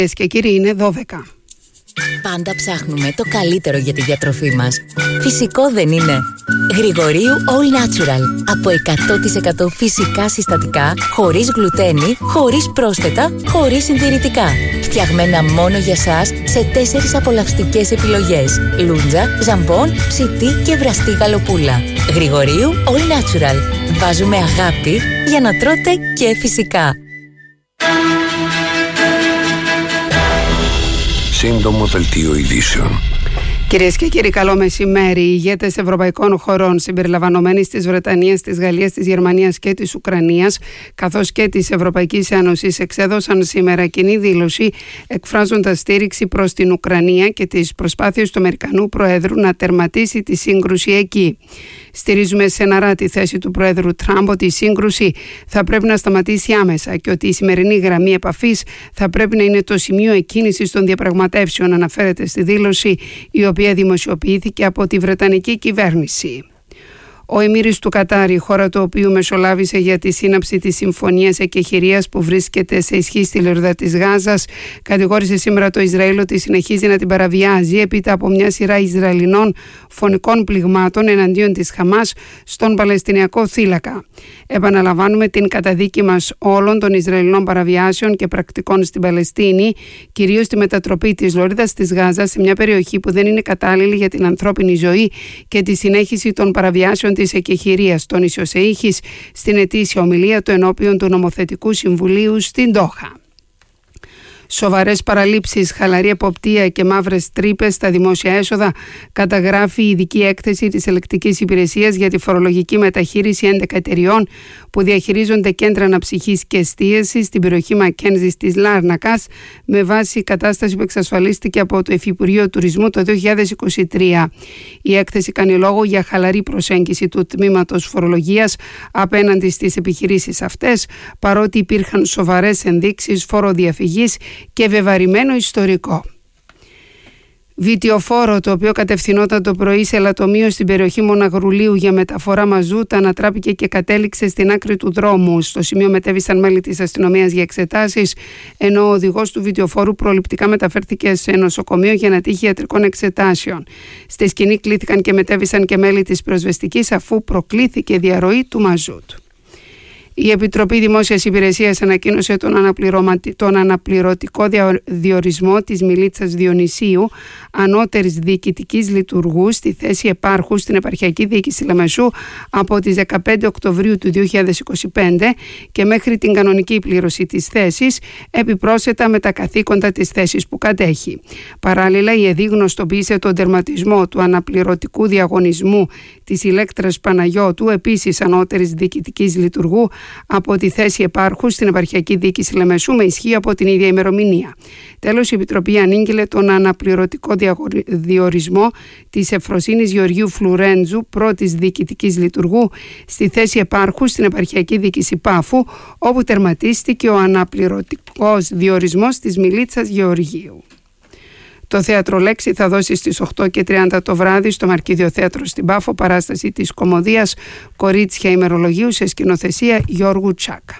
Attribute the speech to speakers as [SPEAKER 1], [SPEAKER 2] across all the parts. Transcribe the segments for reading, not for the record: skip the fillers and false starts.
[SPEAKER 1] Και κύριοι, είναι 12.
[SPEAKER 2] Πάντα ψάχνουμε το καλύτερο για τη διατροφή μας. Φυσικό δεν είναι? Γρηγορίου All Natural. Από 100% φυσικά συστατικά, χωρίς γλουτένι, χωρίς πρόσθετα, χωρίς συντηρητικά. Φτιαγμένα μόνο για σας σε 4 απολαυστικές επιλογές. Λούντζα, ζαμπόν, ψητή και βραστή γαλοπούλα. Γρηγορίου All Natural. Βάζουμε αγάπη για να τρώτε και φυσικά.
[SPEAKER 3] Σύντομο δελτίο ειδήσεων.
[SPEAKER 1] Κυρίες και κύριοι, καλό μεσημέρι. Οι ηγέτες ευρωπαϊκών χωρών, συμπεριλαμβανομένης της Βρετανίας, της Γαλλίας, της Γερμανίας και της Ουκρανίας, καθώς και της Ευρωπαϊκής Ένωσης, εξέδωσαν σήμερα κοινή δήλωση εκφράζοντας στήριξη προς την Ουκρανία και τις προσπάθειες του Αμερικανού Προέδρου να τερματίσει τη σύγκρουση εκεί. Στηρίζουμε στεναρά τη θέση του Προέδρου Τραμπ ότι η σύγκρουση θα πρέπει να σταματήσει άμεσα και ότι η σημερινή γραμμή επαφής θα πρέπει να είναι το σημείο εκκίνησης των διαπραγματεύσεων, αναφέρεται στη δήλωση η οποία δημοσιοποιήθηκε από τη Βρετανική κυβέρνηση. Ο Εμμύρης του Κατάρ, η χώρα του οποίου μεσολάβησε για τη σύναψη της συμφωνίας εκεχηρίας που βρίσκεται σε ισχύ στη λωρίδα της Γάζας, κατηγόρησε σήμερα το Ισραήλ ότι συνεχίζει να την παραβιάζει έπειτα από μια σειρά Ισραηλινών φωνικών πληγμάτων εναντίον της Χαμάς στον Παλαιστινιακό θύλακα. Επαναλαμβάνουμε την καταδίκη μας όλων των Ισραηλινών παραβιάσεων και πρακτικών στην Παλαιστίνη, κυρίως τη μετατροπή της λωρίδας της Γάζας σε μια περιοχή που δεν είναι κατάλληλη για την ανθρώπινη ζωή και τη συνέχιση των παραβιάσεων της εκεχηρίας, τόνισε ο Σεΐχης στην ετήσια ομιλία του ενώπιον του Νομοθετικού Συμβουλίου στην Ντόχα. Σοβαρές παραλήψεις, χαλαρή εποπτεία και μαύρες τρύπες στα δημόσια έσοδα, καταγράφει η ειδική έκθεση της Ελεκτικής Υπηρεσίας για τη φορολογική μεταχείριση 11 εταιριών που διαχειρίζονται κέντρα αναψυχής και εστίασης στην περιοχή Μακένζης της Λάρνακας, με βάση κατάσταση που εξασφαλίστηκε από το Υφυπουργείο Τουρισμού το 2023. Η έκθεση κάνει λόγο για χαλαρή προσέγγιση του τμήματος φορολογίας απέναντι στις επιχειρήσεις αυτές, παρότι υπήρχαν σοβαρές ενδείξεις φοροδιαφυγής και βεβαρημένο ιστορικό. Βιτιοφόρο, το οποίο κατευθυνόταν το πρωί σε ελαττωμείο στην περιοχή Μοναγρουλίου για μεταφορά μαζούτα, ανατράπηκε και κατέληξε στην άκρη του δρόμου. Στο σημείο μετέβησαν μέλη της αστυνομίας για εξετάσεις, ενώ ο οδηγός του βιτιοφόρου προληπτικά μεταφέρθηκε σε νοσοκομείο για να τύχει ιατρικών εξετάσεων. Στη σκηνή κλήθηκαν και μετέβησαν και μέλη της πυροσβεστικής, αφού προκλήθηκε διαρροή του μαζούτ. Η Επιτροπή Δημόσιας Υπηρεσίας ανακοίνωσε τον αναπληρωτικό διορισμό της Μιλίτσας Διονυσίου, ανώτερης διοικητικής λειτουργού, στη θέση επάρχου στην Επαρχιακή Διοίκηση Λεμεσού από τις 15 Οκτωβρίου του 2025 και μέχρι την κανονική πλήρωση της θέσης, επιπρόσθετα με τα καθήκοντα της θέσης που κατέχει. Παράλληλα, η ΕΔΗ γνωστοποίησε τον τερματισμό του αναπληρωτικού διαγωνισμού της Ηλέκτρας Παναγιώτου, επίσης ανώτερης διοικητικής λειτουργού, από τη θέση επάρχου στην Επαρχιακή Διοίκηση Λεμεσού με ισχύ από την ίδια ημερομηνία. Τέλος, η Επιτροπή ανήγγειλε τον αναπληρωτικό διορισμό της Ευφροσύνης Γεωργίου Φλουρέντζου, πρώτης διοικητικής λειτουργού, στη θέση επάρχου στην Επαρχιακή Διοίκηση Πάφου, όπου τερματίστηκε ο αναπληρωτικός διορισμός της Μιλίτσας Γεωργίου. Το Θέατρο Λέξη θα δώσει στις 8:30 το βράδυ στο Μαρκίδιο Θέατρο στην Πάφο παράσταση της κωμωδίας «Κορίτσια ημερολογίου» σε σκηνοθεσία Γιώργου Τσάκα.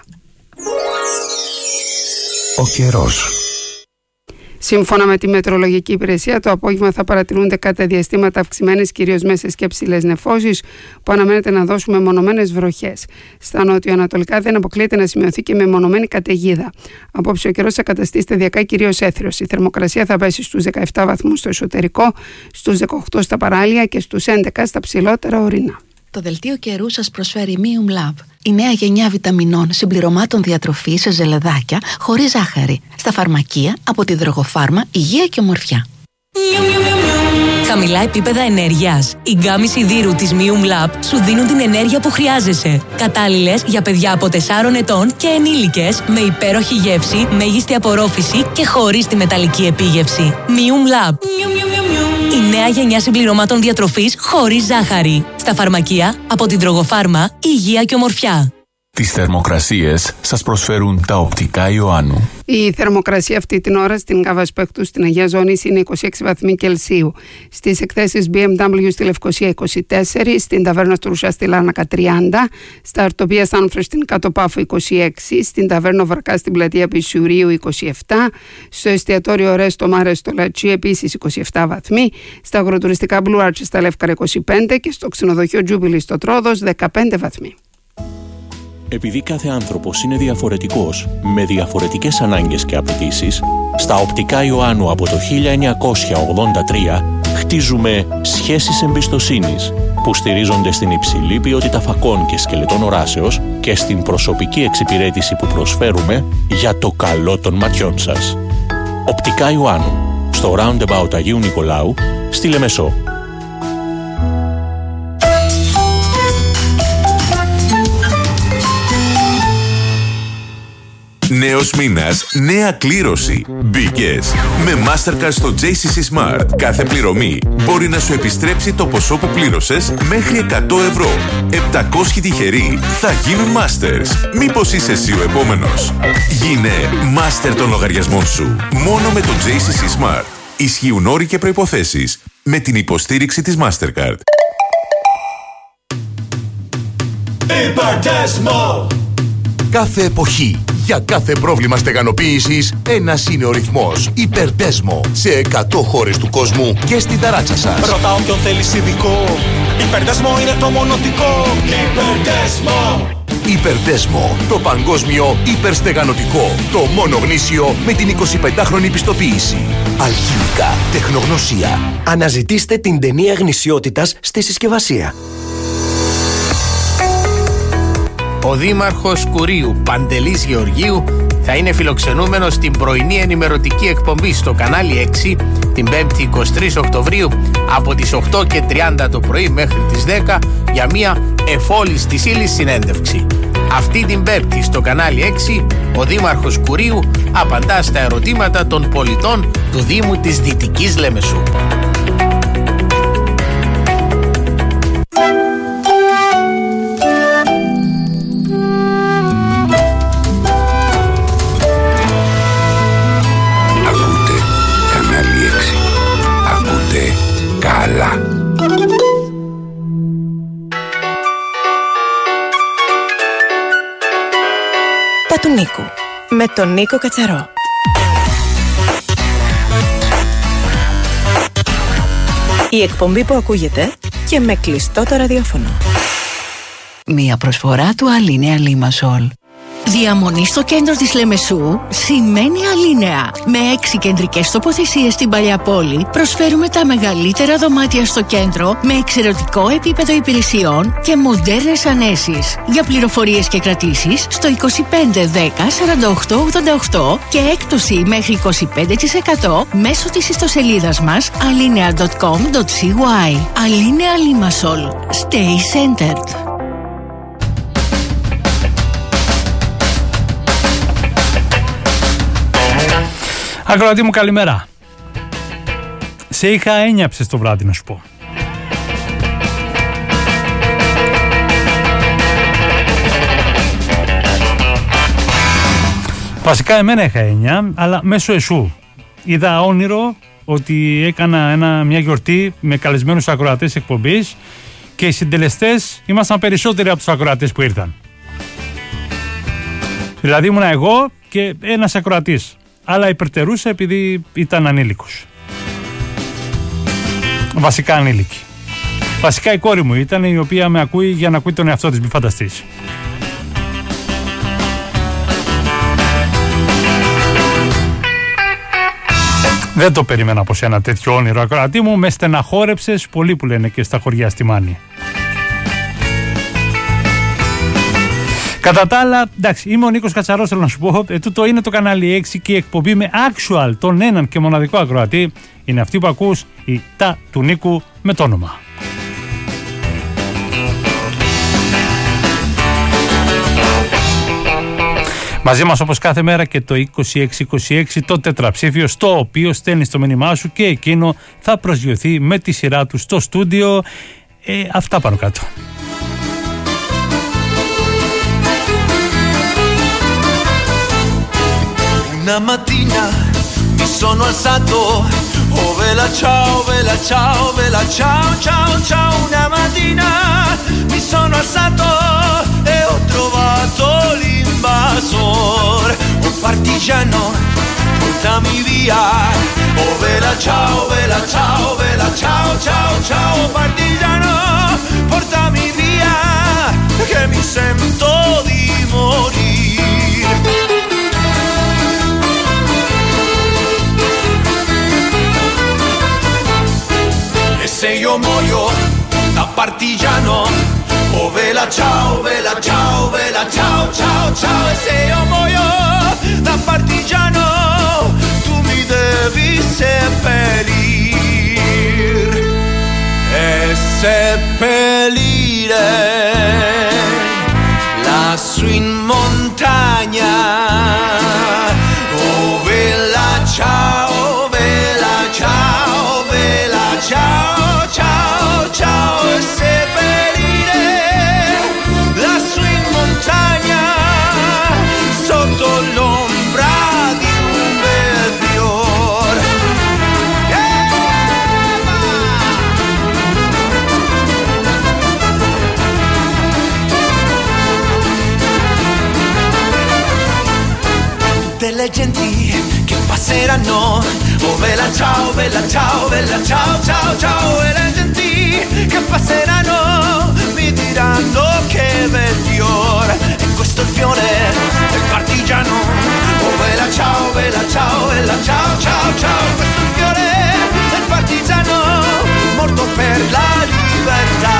[SPEAKER 3] Ο καιρός.
[SPEAKER 1] Σύμφωνα με τη Μετεωρολογική Υπηρεσία, το απόγευμα θα παρατηρούνται κατά διαστήματα αυξημένες κυρίως μέσες και ψηλές νεφώσεις που αναμένεται να δώσουν μεμονωμένες βροχές. Στα νότιο-ανατολικά δεν αποκλείεται να σημειωθεί και μεμονωμένη καταιγίδα. Απόψε ο καιρός θα καταστεί σταδιακά κυρίως έθριος. Η θερμοκρασία θα πέσει στους 17 βαθμούς στο εσωτερικό, στους 18 στα παράλια και στους 11 στα ψηλότερα ορεινά.
[SPEAKER 4] Το δελτίο καιρού σας προσφέρει Mium Lab. Η νέα γενιά βιταμινών συμπληρωμάτων διατροφής σε ζελεδάκια χωρίς ζάχαρη. Στα φαρμακεία από τη Δρογοφάρμα, Υγεία και Ομορφιά.
[SPEAKER 2] Χαμηλά επίπεδα ενέργειας. Οι γκάμοι σιδήρου της Mium Lab σου δίνουν την ενέργεια που χρειάζεσαι. Κατάλληλες για παιδιά από 4 ετών και ενήλικες, με υπέροχη γεύση, μέγιστη απορρόφηση και χωρίς τη μεταλλική επίγευση. Mium Lab. Η νέα γενιά συμπληρωμάτων διατροφής χωρίς ζάχαρη. Στα φαρμακεία από την Δρογοφάρμα, Υγεία και Ομορφιά.
[SPEAKER 5] Τις θερμοκρασίες σας προσφέρουν τα οπτικά Ιωάννου.
[SPEAKER 1] Η θερμοκρασία αυτή την ώρα στην Καβασπέκτου στην Αγία Ζώνης είναι 26 βαθμοί Κελσίου. Στις εκθέσεις BMW στη Λευκοσία 24, στην Ταβέρνα Στρουσιά στη Λάρνακα 30, στα Αρτοπία Σάνφρες στην Κάτω Πάφο 26, στην Ταβέρνα Βαρκά στην Πλατεία Πισιουρίου 27, στο εστιατόριο Ρέστο Μάρε στο Λατσί επίσης 27 βαθμοί, στα αγροτουριστικά Blue Arch στα Λεύκαρα 25 και στο ξενοδοχείο Τζούμπιλι στο Τρόδος 15 βαθμοί.
[SPEAKER 6] Επειδή κάθε άνθρωπος είναι διαφορετικός, με διαφορετικές ανάγκες και απαιτήσεις, στα οπτικά Ιωάννου από το 1983 χτίζουμε σχέσεις εμπιστοσύνης που στηρίζονται στην υψηλή ποιότητα φακών και σκελετών οράσεως και στην προσωπική εξυπηρέτηση που προσφέρουμε για το καλό των ματιών σας. Οπτικά Ιωάννου, στο Roundabout Αγίου Νικολάου, στη Λεμεσό.
[SPEAKER 7] Νέος μήνας, νέα κλήρωση. Μπήκες. Με Mastercard στο JCC Smart, κάθε πληρωμή μπορεί να σου επιστρέψει το ποσό που πλήρωσες μέχρι 100 ευρώ. 700 τυχεροί θα γίνουν Masters. Μήπως είσαι εσύ ο επόμενος? Γίνε Master των λογαριασμών σου. Μόνο με το JCC Smart. Ισχύουν όροι και προϋποθέσεις. Με την υποστήριξη της Mastercard.
[SPEAKER 8] Υπερτέσμο! Κάθε εποχή, για κάθε πρόβλημα στεγανοποίησης, ένας είναι ο ρυθμός. Υπερτέσμο, σε 100 χώρες του κόσμου και στην ταράτσα σας.
[SPEAKER 9] Ρωτά όποιον θέλεις ειδικό, Υπερτέσμο είναι το μονοτικό. Υπερτέσμο!
[SPEAKER 8] Υπερτέσμο, το παγκόσμιο υπερστεγανωτικό. Το μόνο γνήσιο με την 25χρονη πιστοποίηση. Αλχημικά, τεχνογνωσία.
[SPEAKER 10] Αναζητήστε την ταινία γνησιότητας στη συσκευασία.
[SPEAKER 11] Ο Δήμαρχος Κουρίου, Παντελής Γεωργίου, θα είναι φιλοξενούμενος στην πρωινή ενημερωτική εκπομπή στο κανάλι 6 την 5η 23 Οκτωβρίου από τις 8:30 το πρωί μέχρι τις 10 για μια εφόλης της ύλης συνέντευξη. Αυτή την Πέμπτη στο κανάλι 6 ο Δήμαρχος Κουρίου απαντά στα ερωτήματα των πολιτών του Δήμου της Δυτικής Λεμεσού.
[SPEAKER 3] Καλά.
[SPEAKER 2] Τα του Νίκου με τον Νίκο Κατσαρό. Η εκπομπή που ακούγεται και με κλειστό το ραδιόφωνο.
[SPEAKER 4] Μία προσφορά του Αλίνεα Λίμασολ.
[SPEAKER 12] Διαμονή στο κέντρο της Λεμεσού σημαίνει Αλίνεα. Με 6 κεντρικές τοποθεσίες στην παλιά πόλη προσφέρουμε τα μεγαλύτερα δωμάτια στο κέντρο με εξαιρετικό επίπεδο υπηρεσιών και μοντέρνες ανέσεις. Για πληροφορίες και κρατήσεις στο 25 10 48 88 και έκπτωση μέχρι 25% μέσω της ιστοσελίδας μας alinea.com.cy. Αλίνεα Λίμασολ. Stay centered.
[SPEAKER 13] Ακροατή μου, καλημέρα. Σε είχα ένιαψες το βράδυ να σου πω. Βασικά εμένα είχα έννοια, αλλά μέσω εσού. Είδα όνειρο ότι έκανα μια γιορτή με καλεσμένους ακροατές εκπομπής και οι συντελεστές ήμασταν περισσότεροι από τους ακροατές που ήρθαν. Δηλαδή ήμουνα εγώ και ένας ακροατής. Αλλά υπερτερούσα επειδή ήταν ανήλικος. Βασικά ανήλικη. Βασικά η κόρη μου ήταν, η οποία με ακούει για να ακούει τον εαυτό της, μη φανταστείς. Δεν το περίμενα από σένα τέτοιο όνειρο, ακροατή μου. Με στεναχώρεψες πολύ, που λένε και στα χωριά στη Μάνη. Κατά τα άλλα, εντάξει, είμαι ο Νίκος Κατσαρός, θέλω να σου πω. Τούτο είναι το κανάλι 6 και η εκπομπή με actual, τον έναν και μοναδικό ακροατή, είναι αυτή που ακούς, η Τα του Νίκου με το όνομα. Μαζί μας όπως κάθε μέρα και το 2626, το τετραψήφιο, στο οποίο στέλνεις το μήνυμά σου και εκείνο θα προσγειωθεί με τη σειρά του στο στούντιο. Αυτά πάνω κάτω.
[SPEAKER 14] Una mattina mi sono alzato, oh vela ciao, vela ciao, vela ciao, ciao, ciao. Una mattina mi sono alzato e ho trovato l'invasor. Oh partigiano, portami via, oh vela ciao, vela ciao, vela ciao, ciao, ciao. Partigiano, portami via, che mi sento di morire. E se io muoio da partigiano, oh vela ciao, vela ciao, vela ciao, ciao, ciao. E se io muoio da partigiano, tu mi devi seppellir e seppellire lassù in montagna. Oh vela ciao, vela ciao, vela ciao, ciao, ciao. E seppellire lassù in montagna sotto l'ombra di un bel fior. Tutte le genti che passeranno, oh vela ciao, vela ciao, vela ciao, ciao, ciao. E le genti che passeranno mi diranno che bel fior. E questo è il fiore del partigiano, oh vela ciao, vela ciao, vela ciao, ciao, ciao. Questo è il fiore del partigiano morto per la libertà.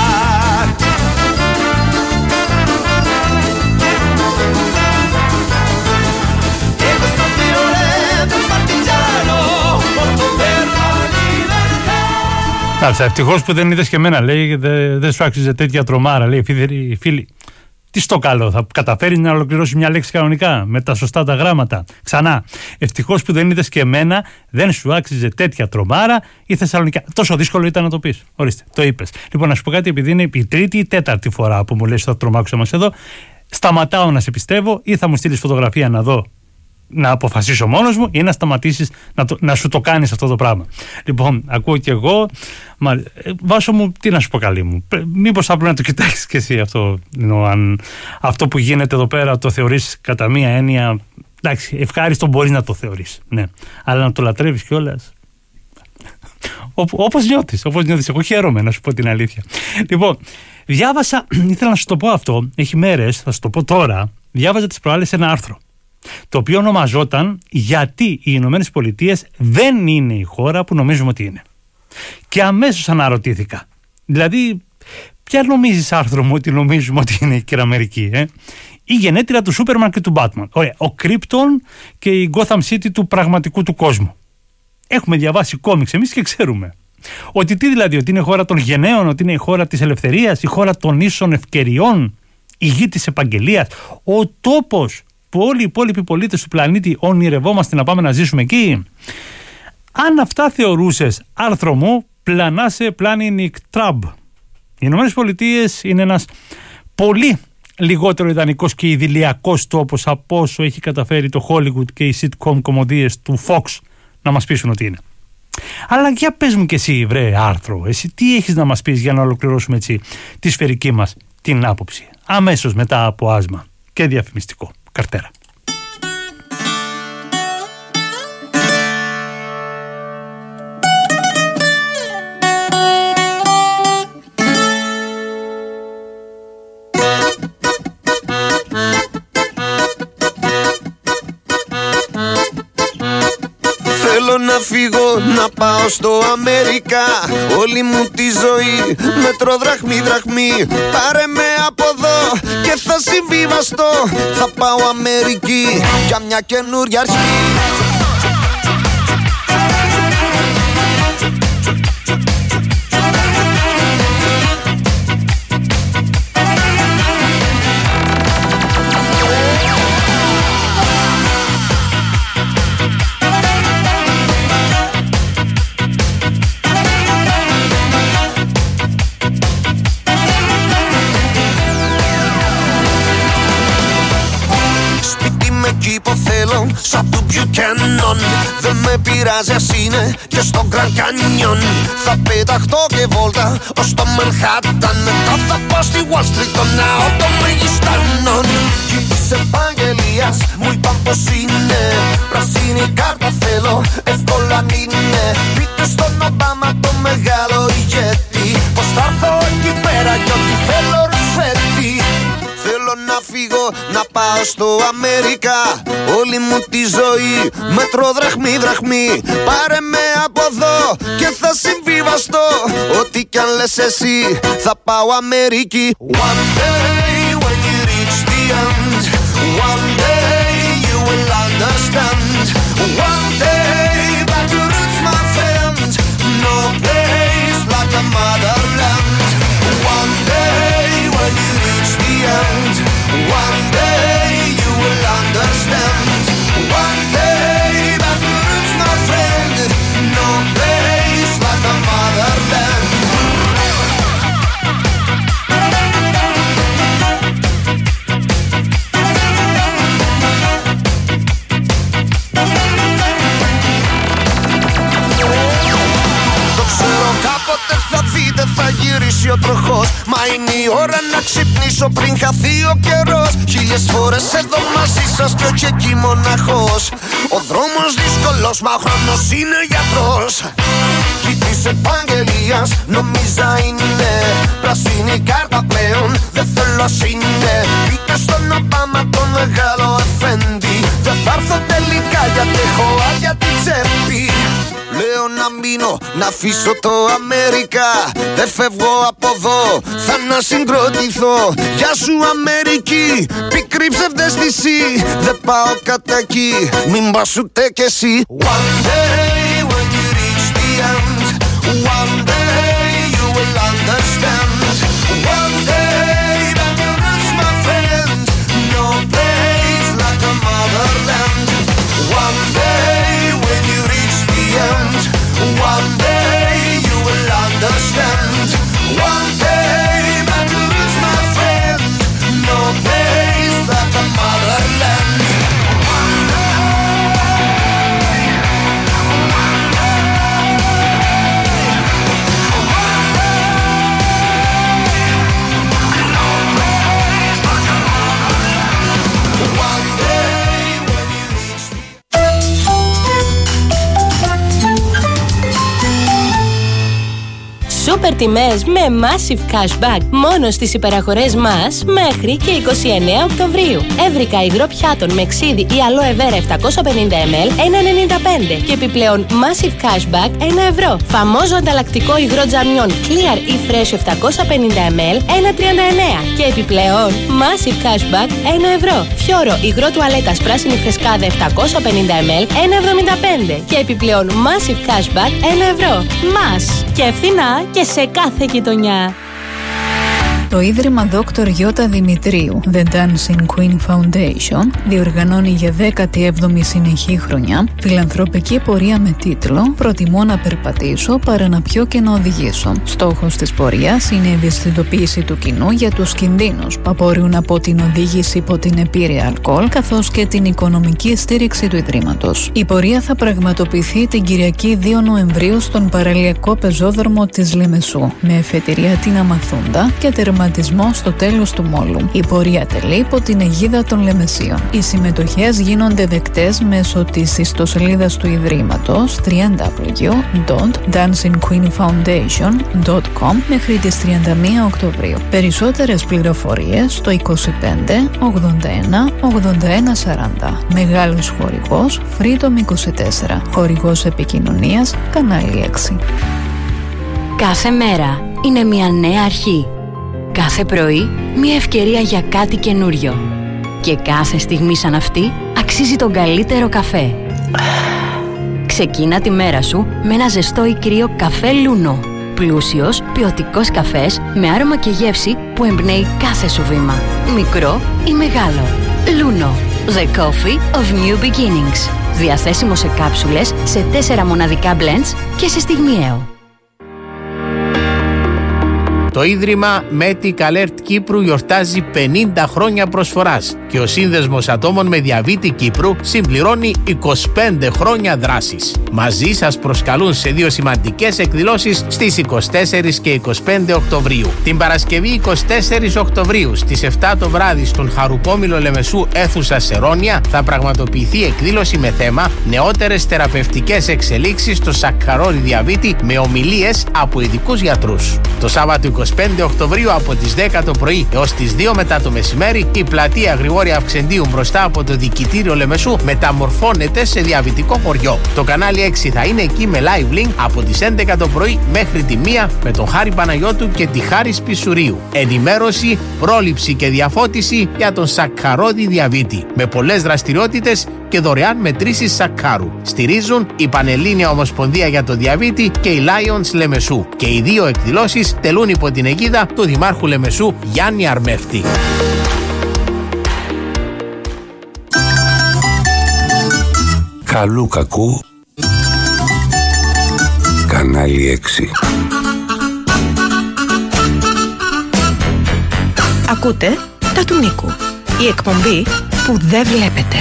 [SPEAKER 14] E questo è il fiore del partigiano morto per la libertà.
[SPEAKER 13] Κάτσε, ευτυχώς που δεν είδες και εμένα, λέει, δεν σου άξιζε τέτοια τρομάρα, λέει, φίλοι. Τι στο καλό, θα καταφέρει να ολοκληρώσει μια λέξη κανονικά, με τα σωστά τα γράμματα. Ξανά, ευτυχώς που δεν είδες και εμένα, δεν σου άξιζε τέτοια τρομάρα η Θεσσαλονικιά. Τόσο δύσκολο ήταν να το πεις. Ορίστε, το είπες. Λοιπόν, να σου πω κάτι, επειδή είναι η τρίτη ή τέταρτη φορά που μου λες θα τρομάξω μας εδώ, σταματάω να σε πιστεύω ή θα μου στείλεις φωτογραφία να δω, να αποφασίσω μόνος μου ή να σταματήσεις να σου το κάνεις αυτό το πράγμα. Λοιπόν, ακούω κι εγώ, Βάσο μου, τι να σου πω καλή μου, μήπως θα πρέπει να το κοιτάξεις και εσύ αυτό, αν αυτό που γίνεται εδώ πέρα το θεωρείς κατά μία έννοια, εντάξει, ευχάριστο μπορείς να το θεωρείς, ναι, αλλά να το λατρεύεις κιόλας. Όπως νιώθεις, εγώ χαίρομαι να σου πω την αλήθεια. Λοιπόν, διάβασα, ήθελα να σου το πω αυτό, έχει μέρες, θα σου το πω τώρα, διάβαζα τις προάλλες ένα άρθρο, το οποίο ονομαζόταν «Γιατί οι Ηνωμένες Πολιτείες δεν είναι η χώρα που νομίζουμε ότι είναι». Και αμέσως αναρωτήθηκα, δηλαδή ποια νομίζεις, άρθρο μου, ότι νομίζουμε ότι είναι η κυρία Αμερική, η γενέτειρα του Σούπερμαν και του Μπάτμαν, ωραία, ο Κρίπτον και η Gotham City του πραγματικού του κόσμου. Έχουμε διαβάσει κόμιξ εμείς και ξέρουμε ότι τι δηλαδή, ότι είναι η χώρα των γενναίων, ότι είναι η χώρα της ελευθερίας, η χώρα των ίσων ευκαιριών, η γη της επαγγελίας, ο τόπος που όλοι οι υπόλοιποι πολίτες του πλανήτη ονειρευόμαστε να πάμε να ζήσουμε εκεί. Αν αυτά θεωρούσες, άρθρο μου, πλανάσε planning trab. Οι Ηνωμένες Πολιτείες είναι ένας πολύ λιγότερο ιδανικός και ιδηλιακός τόπος από όσο έχει καταφέρει το Hollywood και οι sitcom κομμωδίες του Fox να μας πείσουν ότι είναι. Αλλά για πες μου και εσύ, βρε άρθρο, εσύ τι έχεις να μας πεις για να ολοκληρώσουμε έτσι τη σφαιρική μας την άποψη, αμέσως μετά από άσμα και διαφημιστικό καρτέρα.
[SPEAKER 15] Να φύγω, να πάω στο Αμερικά. Όλη μου τη ζωή μέτρο δραχμή, δραχμή. Πάρε με από εδώ και θα συμβιβαστώ. Θα πάω Αμερική για μια καινούρια αρχή. Σαν του Buchanan Δεν με πειράζει ας είναι και στο Grand Canyon. Θα πεταχτώ και βόλτα ως το Manhattan. Μετά θα πάω στη Wall Street, το ναό των μεγιστάνων. Κι της επαγγελίας μου είπαν πως είναι πράσινη κάρτα θέλω, εύκολα είναι. Πείτε στον Ομπάμα το μεγάλο ηγέτη πως θα έρθω εκεί πέρα κι ό,τι θέλω ρουσφέτη. Θέλω να φύγω, να πάω στο Αμέρικα. Όλη μου τη ζωή μέτρο δραχμή, δραχμή. Πάρε με από εδώ και θα συμβιβαστώ. Ό,τι κι αν λες εσύ θα πάω Αμερική. One day when you reach the end, one day you will understand. One day back to roots my friend, no place like the motherland. One day when you reach the end, one day you will understand. One day back to roots my friend, no place like the motherland. Το ξέρω κάποτε θα δείτε θα γυρίσει ο τροχός. Μα είναι η ώρα να ξυπνήσω πριν χαθεί ο καιρός. Χίλιες φορές εδώ μαζί σας κι όχι εκεί μοναχός. Ο δρόμος δύσκολος μα ο χρόνος είναι γιατρός. Κι της επαγγελίας νομίζα είναι πράσινη κάρτα πλέον, δεν θέλω ας είναι. Πείτε στον Ομπάμα τον μεγάλο αφέντη, δεν θα έρθω τελικά γιατί έχω άδεια την τσέπη. Λέω να μείνω, να αφήσω το Αμέρικα. Δεν φεύγω από εδώ, θα να συγκροτηθώ. Γεια σου Αμερική, πικρή ψευδαίσθηση. Δεν πάω κατά εκεί, μην πας ούτε κι εσύ. One day when you reach the end, one day you will understand. One day back to roots my friend, no place like a motherland. One day when you reach the end, one day you will understand. One day back to roots my friend, no place like a motherland.
[SPEAKER 16] Σούπερ τιμές με massive cashback μόνο στις υπεραγορές μας μέχρι και 29 Οκτωβρίου. Έβρικα υγρό πιάτων με ξύδι ή aloe vera 750ml 1,95 και επιπλέον massive cashback 1 ευρώ. Φαμόζο ανταλλακτικό υγρό τζαμιών Clear ή Fresh 750ml 1,39 και επιπλέον massive cashback 1 ευρώ. Φιόρο υγρό τουαλέτας πράσινη φρεσκάδα 750ml 1,75 και επιπλέον massive cashback 1 ευρώ. Μας και φθηνά και σε κάθε γειτονιά.
[SPEAKER 17] Το Ίδρυμα Δόκτωρ Γιώτα Δημητρίου, The Dancing Queen Foundation, διοργανώνει για 17η συνεχή χρονιά φιλανθρωπική πορεία με τίτλο «Προτιμώ να περπατήσω παρά να πιω και να οδηγήσω». Στόχος της πορείας είναι η ευαισθητοποίηση του κοινού για τους κινδύνους που απορρέουν από την οδήγηση υπό την επίρρεια αλκοόλ, καθώς και την οικονομική στήριξη του Ιδρύματος. Η πορεία θα πραγματοποιηθεί την Κυριακή 2 Νοεμβρίου στον παραλιακό πεζόδρομο της Λεμεσού, με εφετηρία την Αμαθούντα και τερματισμό στο τέλος του μόλου. Η πορεία τελεί υπό την αιγίδα των Λεμεσίων. Οι συμμετοχές γίνονται δεκτές μέσω της ιστοσελίδας του Ιδρύματος www.dancingqueenfoundation.com μέχρι τις 31 Οκτωβρίου. Περισσότερες πληροφορίες στο 25 81 81 40. Μεγάλος χορηγός Freedom 24. Χορηγός επικοινωνίας Κανάλι 6.
[SPEAKER 2] Κάθε μέρα είναι μια νέα αρχή. Κάθε πρωί μια ευκαιρία για κάτι καινούριο. Και κάθε στιγμή σαν αυτή αξίζει τον καλύτερο καφέ. Ξεκίνα τη μέρα σου με ένα ζεστό ή κρύο καφέ Λούνο. Πλούσιος, ποιοτικός καφές με άρωμα και γεύση που εμπνέει κάθε σου βήμα. Μικρό ή μεγάλο. Λούνο. The coffee of new beginnings. Διαθέσιμο σε κάψουλες, σε 4 μοναδικά blends και σε στιγμιαίο.
[SPEAKER 11] Το Ίδρυμα Medical Alert Κύπρου γιορτάζει 50 χρόνια προσφοράς και ο Σύνδεσμος Ατόμων με Διαβήτη Κύπρου συμπληρώνει 25 χρόνια δράσης. Μαζί σας προσκαλούν σε δύο σημαντικές εκδηλώσεις στις 24 και 25 Οκτωβρίου. Την Παρασκευή 24 Οκτωβρίου στις 7 το βράδυ στον Χαρουπόμηλο Λεμεσού αίθουσα Σερόνια θα πραγματοποιηθεί εκδήλωση με θέμα νεότερες θεραπευτικές εξελίξεις στο σακχαρόρι διαβήτη με ομιλίες από ειδικούς γιατρούς. Το Σάββατο 25 Οκτωβρίου από τις 10 το πρωί έως τις 2 μετά το μεσημέρι η πλατεία Γρηγόρη Αυξεντίου μπροστά από το Δικητήριο Λεμεσού μεταμορφώνεται σε διαβητικό χωριό. Το κανάλι 6 θα είναι εκεί με live link από τις 11 το πρωί μέχρι τη 1 με τον Χάρη Παναγιώτου και τη Χάρη Σπισουρίου. Ενημέρωση, πρόληψη και διαφώτιση για τον σακχαρόδι διαβήτη με πολλές δραστηριότητες και δωρεάν μετρήσεις σακχάρου. Στηρίζουν η Πανελλήνια Ομοσπονδία για το Διαβήτη και η Lions Λεμεσού. Και οι δύο εκδηλώσεις τελούν υπό την αιγίδα του Δημάρχου Λεμεσού Γιάννη Αρμεύτη.
[SPEAKER 3] Καλού κακού, κανάλι 6.
[SPEAKER 18] Ακούτε τα του Νίκου, η εκπομπή που δεν βλέπετε.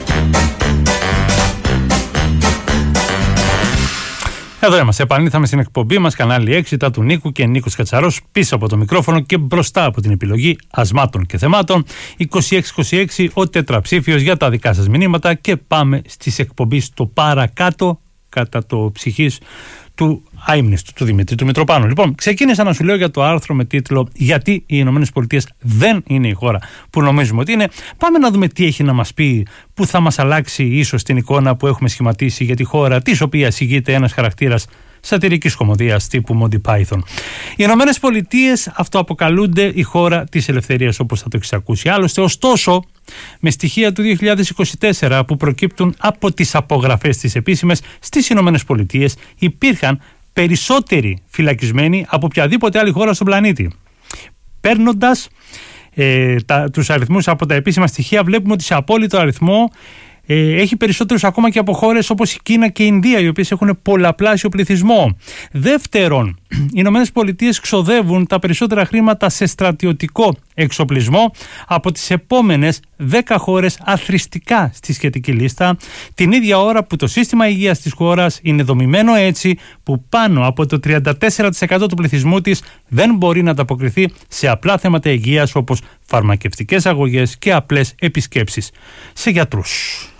[SPEAKER 13] Εδώ είμαστε, επανήλθαμε στην εκπομπή μας, κανάλι 6, τα του Νίκου και Νίκος Κατσαρός πίσω από το μικρόφωνο και μπροστά από την επιλογή ασμάτων και θεμάτων. 2626 ο τετραψήφιος για τα δικά σας μηνύματα και πάμε στις εκπομπές στο παρακάτω κατά το ψυχής του αείμνηστου, του Δημήτρη του Μητροπάνου. Λοιπόν, ξεκίνησα να σου λέω για το άρθρο με τίτλο «Γιατί οι Ηνωμένες Πολιτείες δεν είναι η χώρα που νομίζουμε ότι είναι». Πάμε να δούμε τι έχει να μας πει, που θα μας αλλάξει ίσως την εικόνα που έχουμε σχηματίσει για τη χώρα της οποίας ηγείται ένας χαρακτήρας σατυρικής κωμωδίας τύπου Monty Python. Οι Ηνωμένες Πολιτείες αυτοαποκαλούνται η χώρα της ελευθερίας, όπως θα το έχεις ακούσει. Άλλωστε, ωστόσο, με στοιχεία του 2024 που προκύπτουν από τις απογραφές της επίσημες, στις Ηνωμένες Πολιτείες υπήρχαν περισσότεροι φυλακισμένοι από οποιαδήποτε άλλη χώρα στον πλανήτη. Παίρνοντας τους αριθμούς από τα επίσημα στοιχεία, βλέπουμε ότι σε απόλυτο αριθμό έχει περισσότερους ακόμα και από χώρες όπως η Κίνα και η Ινδία, οι οποίες έχουν πολλαπλάσιο πληθυσμό. Δεύτερον, οι Ηνωμένες Πολιτείες ξοδεύουν τα περισσότερα χρήματα σε στρατιωτικό εξοπλισμό από τις επόμενες 10 χώρες αθροιστικά στη σχετική λίστα, την ίδια ώρα που το σύστημα υγείας της χώρας είναι δομημένο έτσι που πάνω από το 34% του πληθυσμού της δεν μπορεί να ανταποκριθεί σε απλά θέματα υγείας όπως φαρμακευτικές αγωγές και απλές επισκέψεις σε γιατρούς.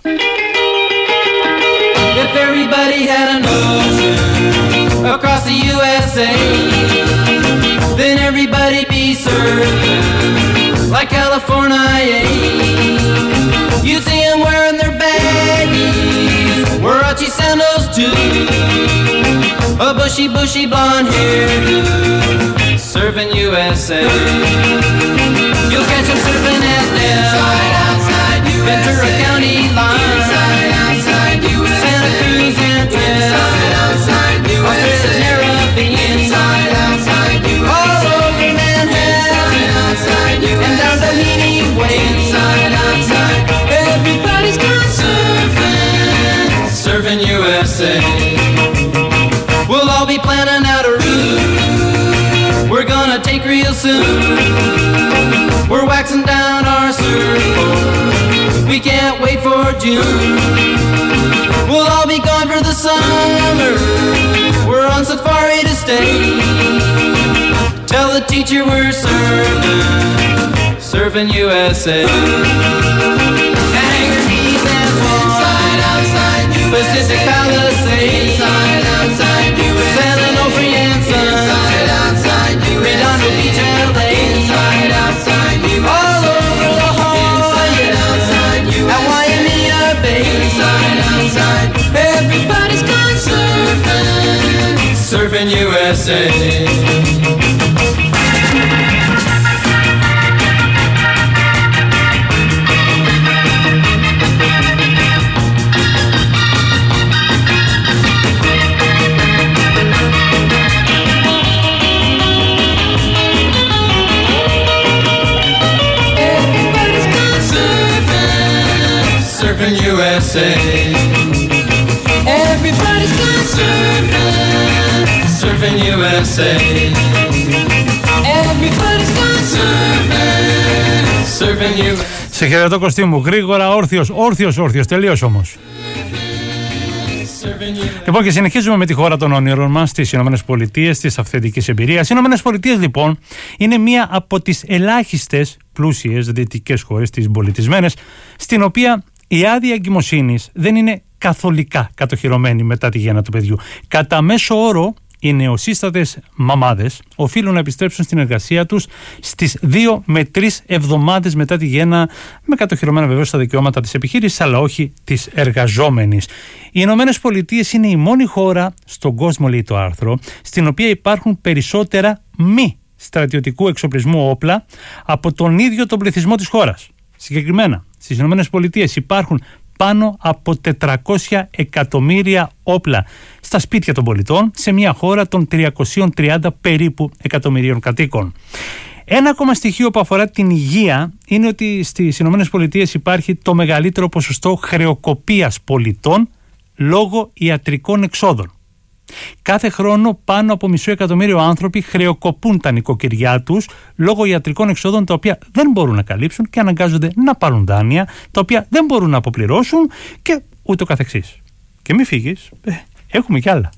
[SPEAKER 14] If everybody had an ocean across the USA, then everybody'd be served like California. You'd see them wearing their baggies, Warachi sandals too, a bushy, bushy blonde hair, serving USA. You'll catch them surfing at Inside, outside USA. Ventura County line. Inside, outside USA. Santa Cruz and Inside, outside USA. Australia's Caribbean. Inside, outside USA. All over Manhattan. Inside, outside USA. And down Doheny Way. Inside, outside. Everybody's gone surfing, surfing USA. We'll all be planning out a route we're gonna take real soon. We're waxing down our surfboard, we can't wait for June. We'll all be gone for the summer, we're on safari to stay. Tell the teacher we're surfing, surfing USA. Hanger Keys and Swan, inside, outside USA. Pacific Palisades, inside, outside USA. San Onofre and Son, inside, outside USA. Redondo Beach, LA, inside, outside USA. All over La Jolla, inside, outside USA. At Waimea Bay, inside, outside. Everybody's gone surfing, surfing USA. Surfing USA. Everybody's gone surfing, surfing USA.
[SPEAKER 13] Σε χαιρετώ Κωστή μου, γρήγορα, όρθιος, τελείως όμως. Λοιπόν, και συνεχίζουμε με τη χώρα των όνειρων μας, τις Ηνωμένες Πολιτείες, της αυθεντικής εμπειρίας. Οι Ηνωμένες Πολιτείες, λοιπόν, είναι μία από τις ελάχιστες πλούσιες δυτικές χώρες, τις πολιτισμένες, στην οποία η άδεια εγκυμοσύνης δεν είναι καθολικά κατοχυρωμένη μετά τη γέννα του παιδιού. Κατά μέσο όρο, οι νεοσύστατες μαμάδες οφείλουν να επιστρέψουν στην εργασία τους στις 2 με 3 εβδομάδες μετά τη γέννα, με κατοχυρωμένα βεβαίως τα δικαιώματα της επιχείρησης, αλλά όχι της εργαζόμενης. Οι Ηνωμένες Πολιτείες είναι η μόνη χώρα στον κόσμο, λέει το άρθρο, στην οποία υπάρχουν περισσότερα μη στρατιωτικού εξοπλισμού όπλα από τον ίδιο τον πληθυσμό της χώρας. Συγκεκριμένα, στις Ηνωμένες Πολιτείες υπάρχουν πάνω από 400 εκατομμύρια όπλα στα σπίτια των πολιτών, σε μια χώρα των 330 περίπου εκατομμυρίων κατοίκων. Ένα ακόμα στοιχείο που αφορά την υγεία είναι ότι στις Ηνωμένες Πολιτείες υπάρχει το μεγαλύτερο ποσοστό χρεοκοπίας πολιτών λόγω ιατρικών εξόδων. Κάθε χρόνο πάνω από 500.000 άνθρωποι χρεοκοπούν τα νοικοκυριά τους λόγω ιατρικών εξόδων, τα οποία δεν μπορούν να καλύψουν και αναγκάζονται να πάρουν δάνεια, τα οποία δεν μπορούν να αποπληρώσουν και ούτω καθεξής. Και μη φύγεις, έχουμε κι άλλα.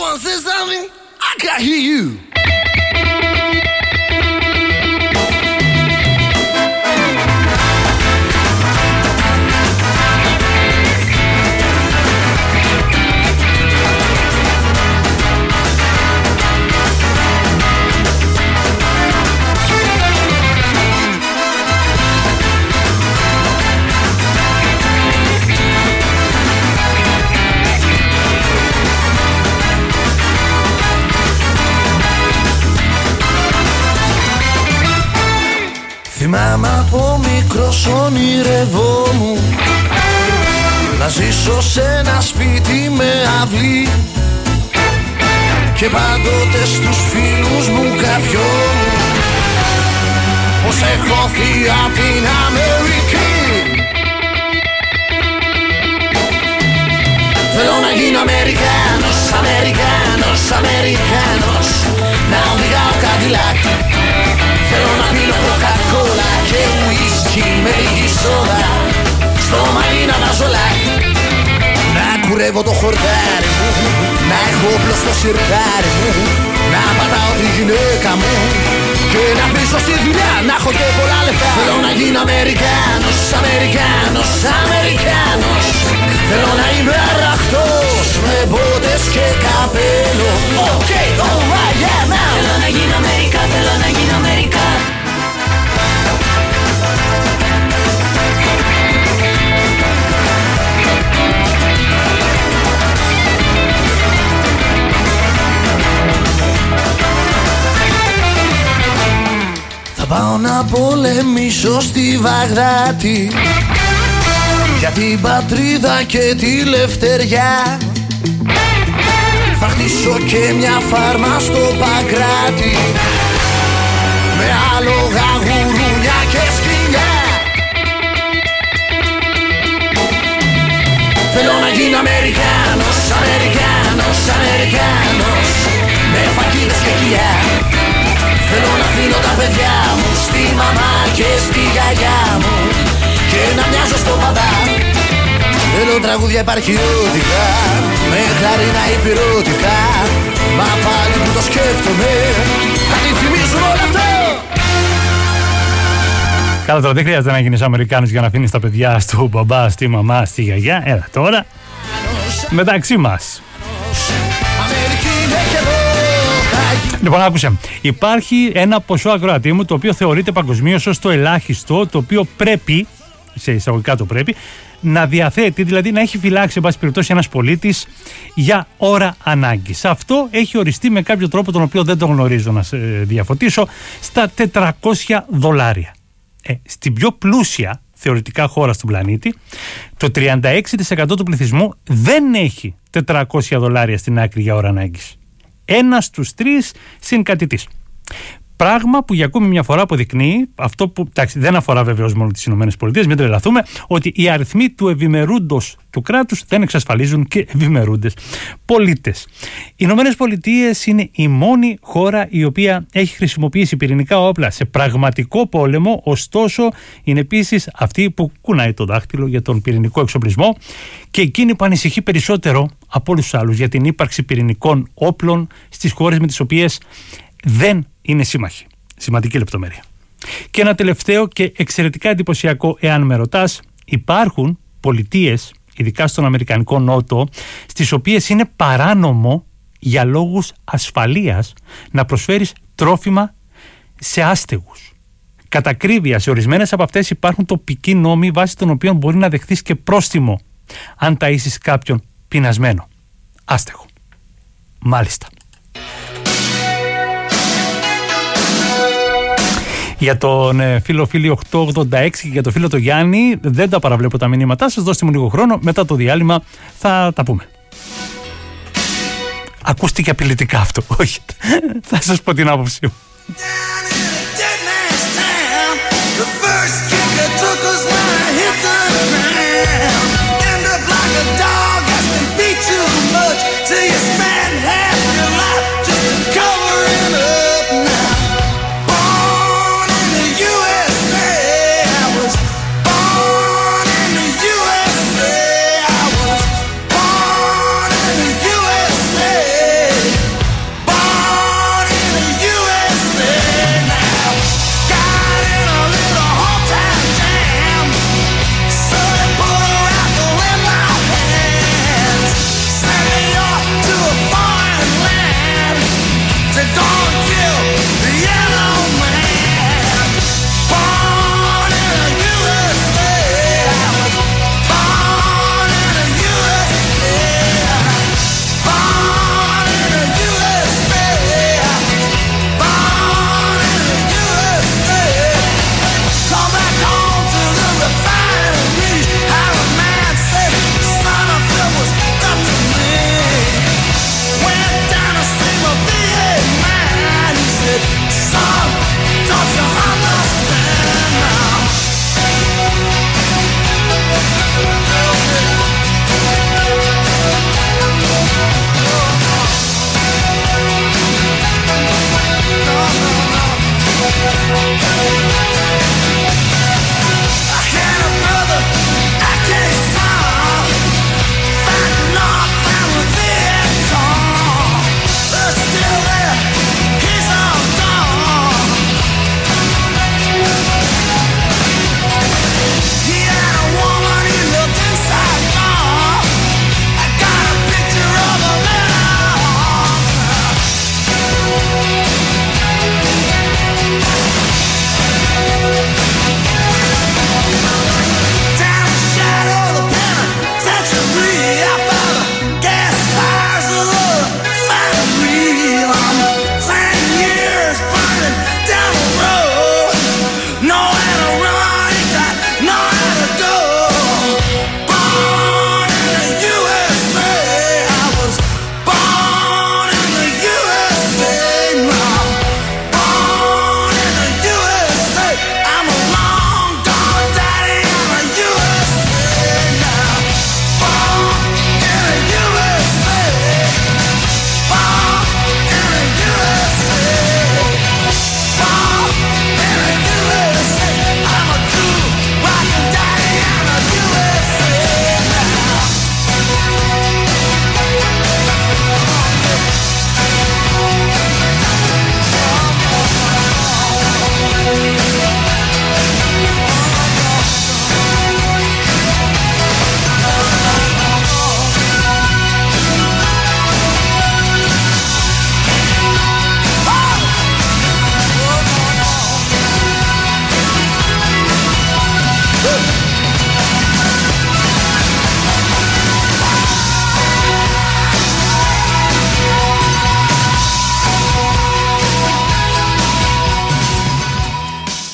[SPEAKER 14] Θυμάμαι από μικρός ονειρευόμουν να ζήσω σε ένα σπίτι με αυλή και πάντοτε στους φίλους μου καφιόμουν πως έχω φύγει απ' την Αμερική. Θέλω να γίνω Αμερικάνος, Αμερικάνος, Αμερικάνος, να οδηγάω Cadillac. Θέλω να πίνω Coca-Cola και ουίσκι με λίγη σόδα, στο μαλλί να βάζω λάκ. Να κουρεύω το χορτάρι μου, να έχω όπλο στο σιρτάρι μου, να πατάω τη γυναίκα μου και να πίσω στη δουλειά, να έχω και πολλά λεφτά. Θέλω να γίνω Αμερικάνος, Αμερικάνος, Αμερικάνος. Θέλω να είμαι αραχτός με μπότες και καπέλο. Okay, oh my yeah now. Θέλω να γίνω Αμερικά, θέλω να γίνω Αμερικά. Θα πάω να πολεμήσω στη Βαγδάτη για την πατρίδα και τη λευτεριά. Θα χτίσω και μια φάρμα στο Παγκράτη με άλογα, γουρούνια και σκυλιά. Θέλω να γίνω Αμερικάνος, Αμερικάνος, Αμερικάνος, με φακίδες και κοιλιά. Θέλω να αφήνω τα παιδιά μου στη μαμά και στη γιαγιά μου και να μοιάζω στο μπαμπά. Θέλω τραγούδια επαρχιώτικα, με χλαρίνα υπηρώτικα, μα πάλι που το σκέφτομαι, κάτι θυμίζουν όλο αυτό.
[SPEAKER 13] Καλά, τώρα δεν χρειάζεται να γίνεις Αμερικάνος για να αφήνεις τα παιδιά στο μπαμπά, στη μαμά, στη γιαγιά. Έλα τώρα, μεταξύ μας. Λοιπόν, άκουσε. Υπάρχει ένα ποσό ακροατήμου το οποίο θεωρείται παγκοσμίως ως το ελάχιστο, το οποίο πρέπει, σε εισαγωγικά το πρέπει, να διαθέτει, δηλαδή να έχει φυλάξει, εν πάση περιπτώσει, ένας πολίτης για ώρα ανάγκης. Αυτό έχει οριστεί με κάποιο τρόπο, τον οποίο δεν τον γνωρίζω να σε διαφωτίσω, στα $400. Στην πιο πλούσια θεωρητικά χώρα στον πλανήτη, το 36% του πληθυσμού δεν έχει $400 στην άκρη για ώρα ανάγκης. Ένας στους 3 συν κάτι της. Πράγμα που για ακόμη μια φορά αποδεικνύει αυτό που δεν αφορά βεβαίως μόνο τις ΗΠΑ, μην τρελαθούμε, ότι οι αριθμοί του ευημερούντος του κράτους δεν εξασφαλίζουν και ευημερούντες πολίτες. Οι ΗΠΑ είναι η μόνη χώρα η οποία έχει χρησιμοποιήσει πυρηνικά όπλα σε πραγματικό πόλεμο, ωστόσο είναι επίσης αυτή που κουνάει το δάχτυλο για τον πυρηνικό εξοπλισμό και εκείνη που ανησυχεί περισσότερο από όλους τους άλλους για την ύπαρξη πυρηνικών όπλων στις χώρες με τις οποίες δεν είναι σύμμαχοι. Σημαντική λεπτομέρεια. Και ένα τελευταίο και εξαιρετικά εντυπωσιακό, εάν με ρωτάς, υπάρχουν πολιτείες, ειδικά στον Αμερικανικό Νότο, στις οποίες είναι παράνομο για λόγους ασφαλείας να προσφέρεις τρόφιμα σε άστεγους. Κατά ακρίβεια, σε ορισμένες από αυτές υπάρχουν τοπικοί νόμοι βάσει των οποίων μπορεί να δεχθείς και πρόστιμο αν ταΐσεις κάποιον πεινασμένο άστεγο. Μάλιστα. Για τον φίλο 886 και για τον φίλο το Γιάννη, δεν τα παραβλέπω τα μηνύματά σας. Δώστε μου λίγο χρόνο, μετά το διάλειμμα θα τα πούμε. Ακούστηκε απειλητικά αυτό, όχι. Θα σας πω την άποψή μου.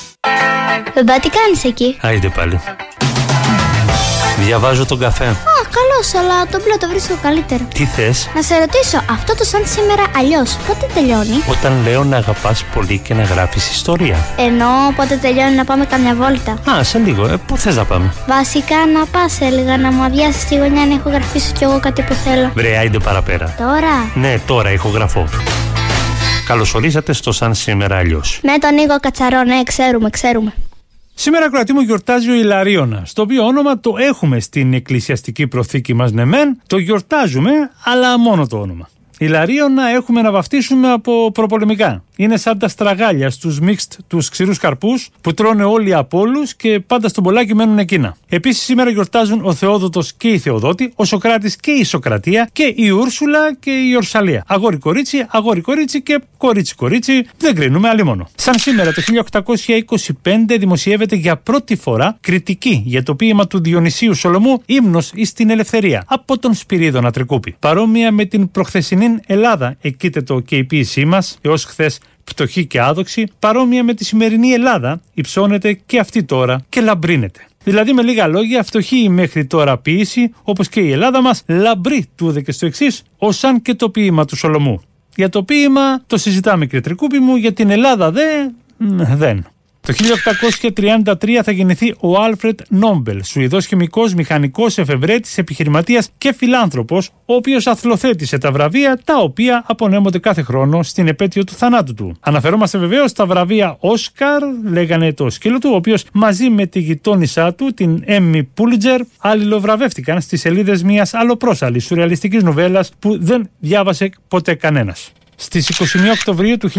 [SPEAKER 19] Μπαμπά, τι κάνεις εκεί?
[SPEAKER 13] Άιντε πάλι. Διαβάζω τον καφέ.
[SPEAKER 19] Αχ, Καλώς, αλλά το μπλε το βρίσκω καλύτερο.
[SPEAKER 20] Τι θες?
[SPEAKER 19] Να σε ρωτήσω, αυτό το σαν σήμερα αλλιώς, πότε τελειώνει?
[SPEAKER 20] Όταν λέω να αγαπάς πολύ και να γράφεις ιστορία.
[SPEAKER 19] Εννοώ πότε τελειώνει να πάμε καμιά βόλτα.
[SPEAKER 20] Α, σε λίγο. Πού θες να πάμε?
[SPEAKER 19] Βασικά να πας, έλεγα, να μου αδειάσεις τη γωνιά να ηχογραφήσω κι εγώ κάτι που θέλω.
[SPEAKER 20] Βρε, άιντε παραπέρα.
[SPEAKER 19] Τώρα?
[SPEAKER 20] Ναι, τώρα ηχογραφώ. Καλωσορίσατε στο Σαν σήμερα αλλιώς.
[SPEAKER 19] Ναι, τον Νίκο Κατσαρό, ναι, ξέρουμε.
[SPEAKER 13] Σήμερα, ακροατή μου, γιορτάζει ο Ιλαρίωνας, το οποίο όνομα το έχουμε στην εκκλησιαστική προθήκη μας, ναι μεν, το γιορτάζουμε, αλλά μόνο το όνομα. Ιλαρίωνα έχουμε να βαφτίσουμε από προπολεμικά. Είναι σαν τα στραγάλια στους μίξτ τους ξηρούς καρπούς που τρώνε όλοι από όλους και πάντα στον πολλάκι μένουν εκείνα. Επίσης, σήμερα γιορτάζουν ο Θεόδοτος και η Θεοδότη, ο Σοκράτης και η Σοκρατία και η Ούρσουλα και η Ορσαλία. Αγόρι-κορίτσι και κορίτσι-κορίτσι, δεν κρίνουμε άλλη μόνο. Σαν σήμερα, το 1825 δημοσιεύεται για πρώτη φορά κριτική για το ποίημα του Διονυσίου Σολομού «Ύμνος εις την ελευθερία» από τον Σπυρίδωνα Τρικούπη. Παρόμοια με την προχθεσινή Ελλάδα, εκείται το και η ποίησή μας, έως χθες πτωχή και άδοξη, παρόμοια με τη σημερινή Ελλάδα, υψώνεται και αυτή τώρα και λαμπρύνεται. Δηλαδή, με λίγα λόγια, φτωχή η μέχρι τώρα ποίηση, όπως και η Ελλάδα μας, λαμπρή τούδε και στο εξής, ως αν και το ποίημα του Σολομού. Για το ποίημα το συζητάμε, κύριε Τρικούπη μου, για την Ελλάδα δεν. Το 1833 θα γεννηθεί ο Άλφρεντ Νόμπελ, Σουηδός χημικός, μηχανικός, εφευρέτης, επιχειρηματίας και φιλάνθρωπος, ο οποίος αθλοθέτησε τα βραβεία τα οποία απονέμονται κάθε χρόνο στην επέτειο του θανάτου του. Αναφερόμαστε βεβαίως στα βραβεία Όσκαρ, λέγανε το σκύλο του, ο οποίος μαζί με τη γειτόνισά του, την Έμι Πούλιτζερ, αλληλοβραβεύτηκαν στις σελίδες μιας αλλοπρόσαλης σουρεαλιστικής νουβέλας που δεν διάβασε ποτέ κανένας. Στις 21 Οκτωβρίου του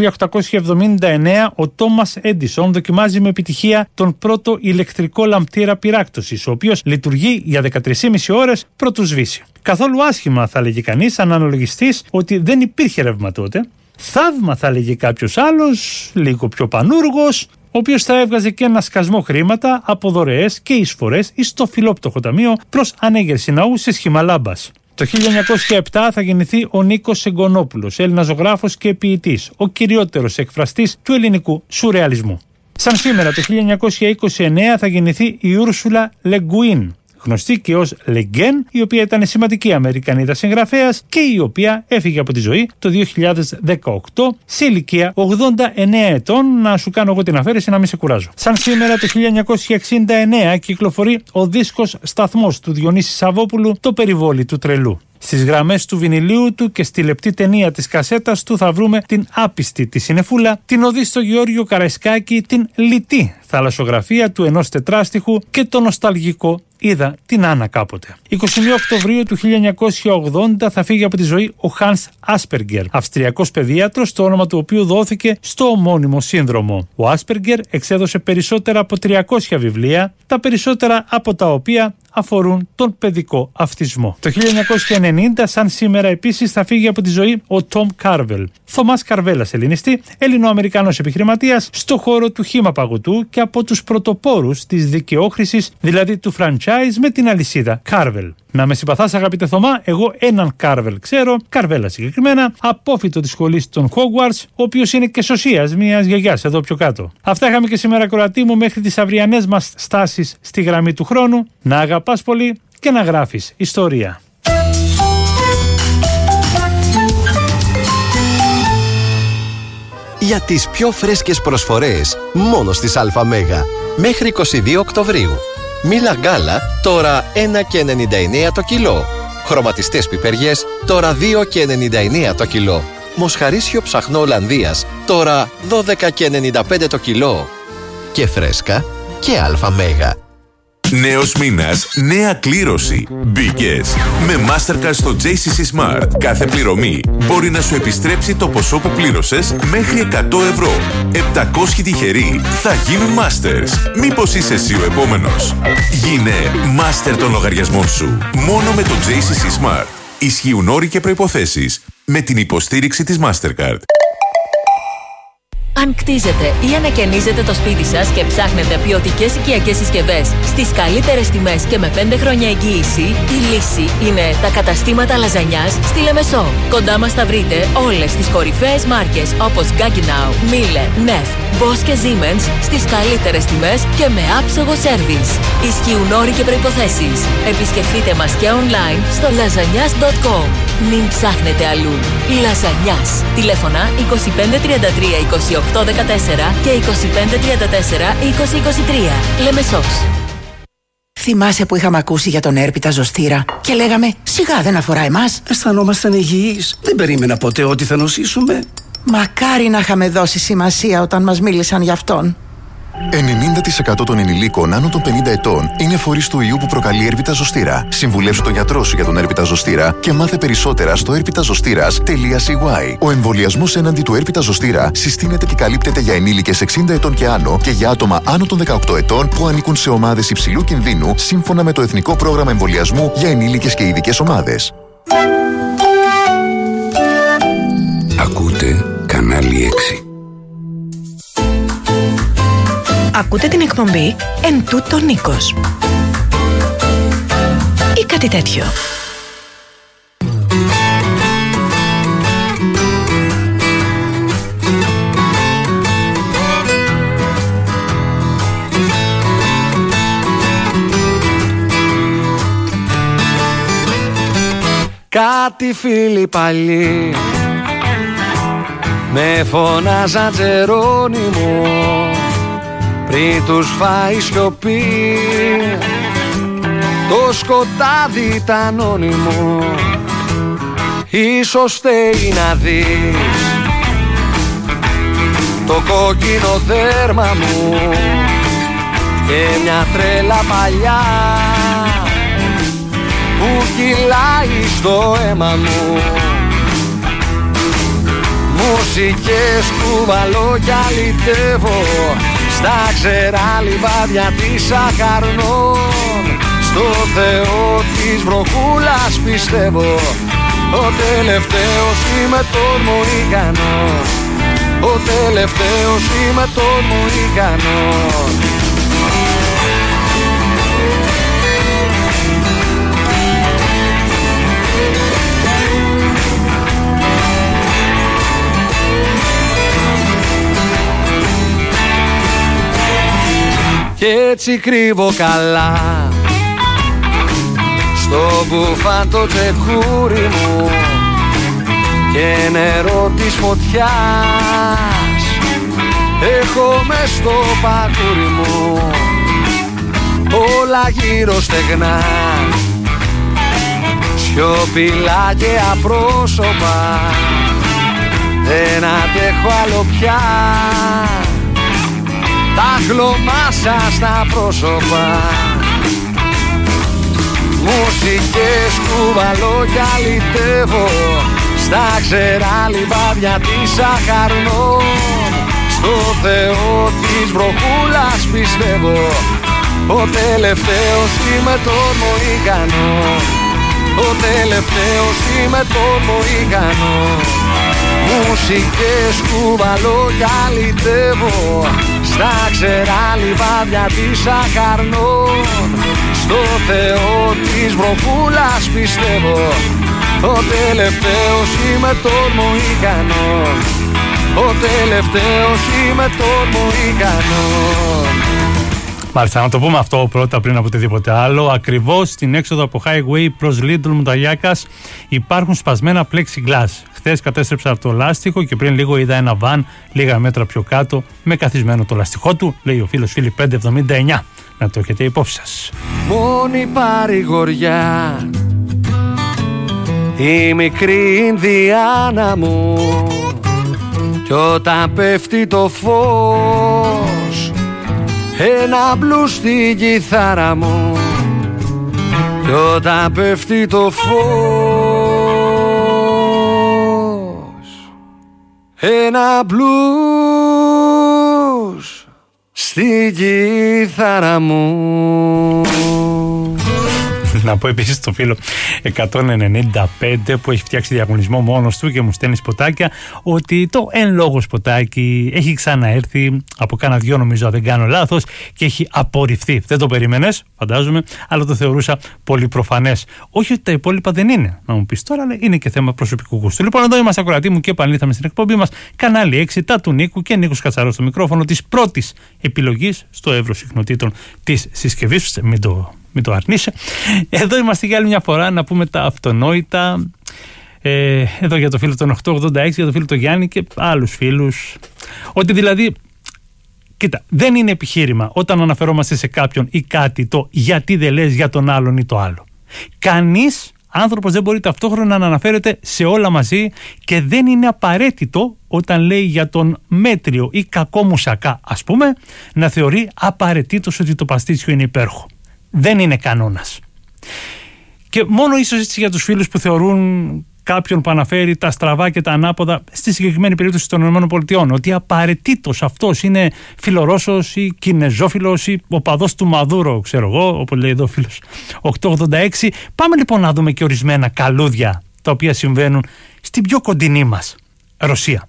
[SPEAKER 13] 1879 ο Τόμας Έντισον δοκιμάζει με επιτυχία τον πρώτο ηλεκτρικό λαμπτήρα πυράκτωσης, ο οποίος λειτουργεί για 13,5 ώρες προτού σβήσει. Καθόλου άσχημα, θα λέγει κανείς, αν αναλογιστείς ότι δεν υπήρχε ρεύμα τότε. Θαύμα, θα λέγει κάποιος άλλος, λίγο πιο πανούργος, ο οποίος θα έβγαζε και ένα σκασμό χρήματα από δωρεές και εισφορές εις το φιλόπτωχο ταμείο προς ανέγερση ναού σε σχήμα λάμπας. Το 1907 θα γεννηθεί ο Νίκος Σεγκονόπουλος, Έλληνας ζωγράφος και ποιητής, ο κυριότερος εκφραστής του ελληνικού σουρεαλισμού. Σαν σήμερα, το 1929 θα γεννηθεί η Ούρσουλα Le Guin, γνωστή και ως Le Guin, η οποία ήταν σημαντική Αμερικανίδα συγγραφέας και η οποία έφυγε από τη ζωή το 2018 σε ηλικία 89 ετών. Να σου κάνω εγώ την αφαίρεση να μην σε κουράζω. Σαν σήμερα, το 1969 κυκλοφορεί ο δίσκος «Σταθμός» του Διονύση Σαββόπουλου, το περιβόλι του τρελού. Στις γραμμές του βινιλίου του και στη λεπτή ταινία της κασέτας του θα βρούμε την άπιστη τη συνεφούλα, την οδή στο Γεώργιο Καραϊσκάκη, την λιτή θαλασσογραφία του ενός τετράστιχου και το νοσταλγικό «Είδα την Άννα κάποτε». 21 Οκτωβρίου του 1980 θα φύγει από τη ζωή ο Χάνς Άσπεργκερ, αυστριακός παιδίατρος, το όνομα του οποίου δόθηκε στο ομώνυμο σύνδρομο. Ο Άσπεργκερ εξέδωσε περισσότερα από 300 βιβλία, τα περισσότερα από τα οποία αφορούν τον παιδικό αυτισμό. Το 1990, σαν σήμερα επίσης, θα φύγει από τη ζωή ο Τόμ Κάρβελ, Θωμάς Καρβέλας ελληνιστή, Έλληνο-Αμερικανός επιχειρηματίας στο χώρο του χύμα παγωτού και από τους πρωτοπόρους της δικαιόχρησης, δηλαδή του franchise με την αλυσίδα Κάρβελ. Να με συμπαθάς, αγαπητέ Θωμά, εγώ έναν Κάρβελ ξέρω, Καρβέλα συγκεκριμένα, απόφοιτο της σχολής των Hogwarts, ο οποίος είναι και σωσίας μιας γιαγιάς εδώ πιο κάτω. Αυτά είχαμε και σήμερα, κορατή μου, μέχρι τις αυριανές μας στάσεις στη γραμμή του χρόνου. Να αγαπάς πολύ και να γράφεις ιστορία.
[SPEAKER 21] Για τις πιο φρέσκες προσφορές μόνο στις ΑΜΕΓΑ. Μέχρι 22 Οκτωβρίου. Μήλα γκάλα τώρα 1,99 το κιλό. Χρωματιστές πιπεριές τώρα 2,99 το κιλό. Μοσχαρίσιο ψαχνό Ολλανδίας τώρα 12,95 το κιλό. Και φρέσκα και ΑΜΕΓΑ.
[SPEAKER 7] Νέος μήνας, νέα κλήρωση. Μπήκες. Με Mastercard στο JCC Smart, κάθε πληρωμή μπορεί να σου επιστρέψει το ποσό που πλήρωσες μέχρι 100 ευρώ. 700 τυχεροί θα γίνουν Masters. Μήπως είσαι εσύ ο επόμενος? Γίνε Master των λογαριασμών σου. Μόνο με το JCC Smart. Ισχύουν όροι και προϋποθέσεις. Με την υποστήριξη της Mastercard.
[SPEAKER 2] Αν κτίζετε ή ανακαινίζετε το σπίτι σας και ψάχνετε ποιοτικές οικιακές συσκευές στις καλύτερες τιμές και με 5 χρόνια εγγύηση, η λύση είναι τα καταστήματα λαζανιάς στη Λεμεσό. Κοντά μας θα βρείτε όλες τις κορυφαίες μάρκες όπως Gaggenau, Miele, Neff, Bosch και Siemens στις καλύτερες τιμές και με άψογο σέρβις. Ισχύουν όροι και προϋποθέσεις. Επισκεφτείτε μας και online στο lasagnas.com. Μην ψάχνετε αλλού. Λαζανιάς. Τηλέφωνα 25 33 28 14 και 25 34 20 23. Λεμεσός.
[SPEAKER 18] Θυμάσαι που είχαμε ακούσει για τον έρπιτα ζωστήρα και λέγαμε σιγά δεν αφορά εμάς.
[SPEAKER 5] Αισθανόμασταν υγιείς. Δεν περίμενα ποτέ ότι θα νοσήσουμε.
[SPEAKER 18] Μακάρι να είχαμε δώσει σημασία όταν μας μίλησαν για αυτόν.
[SPEAKER 22] 90% των ενηλίκων άνω των 50 ετών είναι φορείς του ιού που προκαλεί έρπιτα ζωστήρα. Συμβουλεύσου τον γιατρό σου για τον έρπιτα ζωστήρα και μάθε περισσότερα στο erpitazostira.cy. Ο εμβολιασμός έναντι του έρπιτα ζωστήρα συστήνεται και καλύπτεται για ενήλικες 60 ετών και άνω και για άτομα άνω των 18 ετών που ανήκουν σε ομάδες υψηλού κινδύνου σύμφωνα με το Εθνικό Πρόγραμμα Εμβολιασμού για ενήλικες και ειδικές ομάδες.
[SPEAKER 3] Ακούτε κανάλι 6.
[SPEAKER 18] Ακούτε την εκπομπή «Εν τούτο Νίκος» ή κάτι τέτοιο.
[SPEAKER 15] Κάτι φίλοι παλιοί με φωνάζαν Τζερόνιμο πριν τους φάει σιωπή. Το σκοτάδι ήταν όνειμο. Ίσως θέλει να δεις το κόκκινο δέρμα μου και μια τρέλα παλιά που κυλάει στο αίμα μου. Μουσικές κουβαλώ κι αλυτεύω στα ξερά λιβάδια της Αχαρνών. Στο Θεό της βροχούλας πιστεύω. Ο τελευταίος είμαι των Μοϊκανών. Ο τελευταίος είμαι των Μοϊκανών. Κι έτσι κρύβω καλά στο μπουφάν το τσεκούρι μου και νερό της φωτιάς έχω μες στο πακούρι μου. Όλα γύρω στεγνά, σιωπηλά και απρόσωπα. Δεν αντέχω άλλο πια τα χλωμάσα στα πρόσωπα. Μουσικές κουβαλώ κι αλυτεύω στα ξερά λιβάδια της Αχαρνών. Στο Θεό της βροχούλας πιστεύω. Ο τελευταίος είμαι των Μοϊκανών. Ο τελευταίος είμαι των Μοϊκανών. Μουσικές κουβαλώ κι αλυτεύω στα ξερά λιβάδια της Αχαρνών. Στο Θεό της βροχούλας πιστεύω. Ο τελευταίος είμαι των Μοϊκανών. Ο τελευταίος είμαι των Μοϊκανών.
[SPEAKER 13] Μάλιστα, να το πούμε αυτό πρώτα πριν από οτιδήποτε άλλο. Ακριβώς στην έξοδο από Highway προς Little Μουταγιάκας υπάρχουν σπασμένα plexiglass. Χθες κατέστρεψα το λάστιχο και πριν λίγο είδα ένα βαν λίγα μέτρα πιο κάτω με καθισμένο το λαστιχό του, λέει ο φίλος Φίλιπ 579. Να το έχετε υπόψη σας.
[SPEAKER 15] Μόνη παρηγοριά η μικρή Ινδιάνα μου κι όταν πέφτει το φως ένα μπλους στην κιθάρα μου κι όταν πέφτει το φως ένα μπλους στην κιθάρα μου.
[SPEAKER 13] Να πω επίσης στο φίλο 195 που έχει φτιάξει διαγωνισμό μόνος του και μου στέλνει σποτάκια ότι το εν λόγω σποτάκι έχει ξαναέρθει από κάνα δυο, νομίζω, δεν κάνω λάθος, και έχει απορριφθεί. Δεν το περίμενες, φαντάζομαι, αλλά το θεωρούσα πολύ προφανές. Όχι ότι τα υπόλοιπα δεν είναι, να μου πεις τώρα, αλλά είναι και θέμα προσωπικού γούστου. Λοιπόν, εδώ είμαστε, ακροατή μου, και επανήλθαμε στην εκπομπή μας. Κανάλι 6, τα του Νίκου και Νίκος Κατσαρός στο μικρόφωνο της πρώτης επιλογής στο εύρος συχνοτήτων της συσκευής. Μην το αρνείσαι. Εδώ είμαστε για άλλη μια φορά να πούμε τα αυτονόητα. Εδώ για το φίλο των 886, για το φίλο τον Γιάννη και άλλους φίλους. Ότι δηλαδή, κοίτα, δεν είναι επιχείρημα όταν αναφερόμαστε σε κάποιον ή κάτι το γιατί δεν λες για τον άλλον ή το άλλο. Κανείς άνθρωπος δεν μπορεί ταυτόχρονα να αναφέρεται σε όλα μαζί και δεν είναι απαραίτητο όταν λέει για τον μέτριο ή κακό μουσακά, ας πούμε, να θεωρεί απαραίτητος ότι το παστίτσιο είναι υπέροχο. Δεν είναι κανόνας. Και μόνο ίσως έτσι για τους φίλους που θεωρούν κάποιον που αναφέρει τα στραβά και τα ανάποδα, στη συγκεκριμένη περίπτωση των ΗΠΑ, ότι απαραίτητος αυτός είναι φιλορώσος ή κινεζόφιλος ή οπαδός του Μαδούρο, ξέρω εγώ, όπως λέει εδώ ο φίλος 886. Πάμε λοιπόν να δούμε και ορισμένα καλούδια τα οποία συμβαίνουν στην πιο κοντινή μας Ρωσία.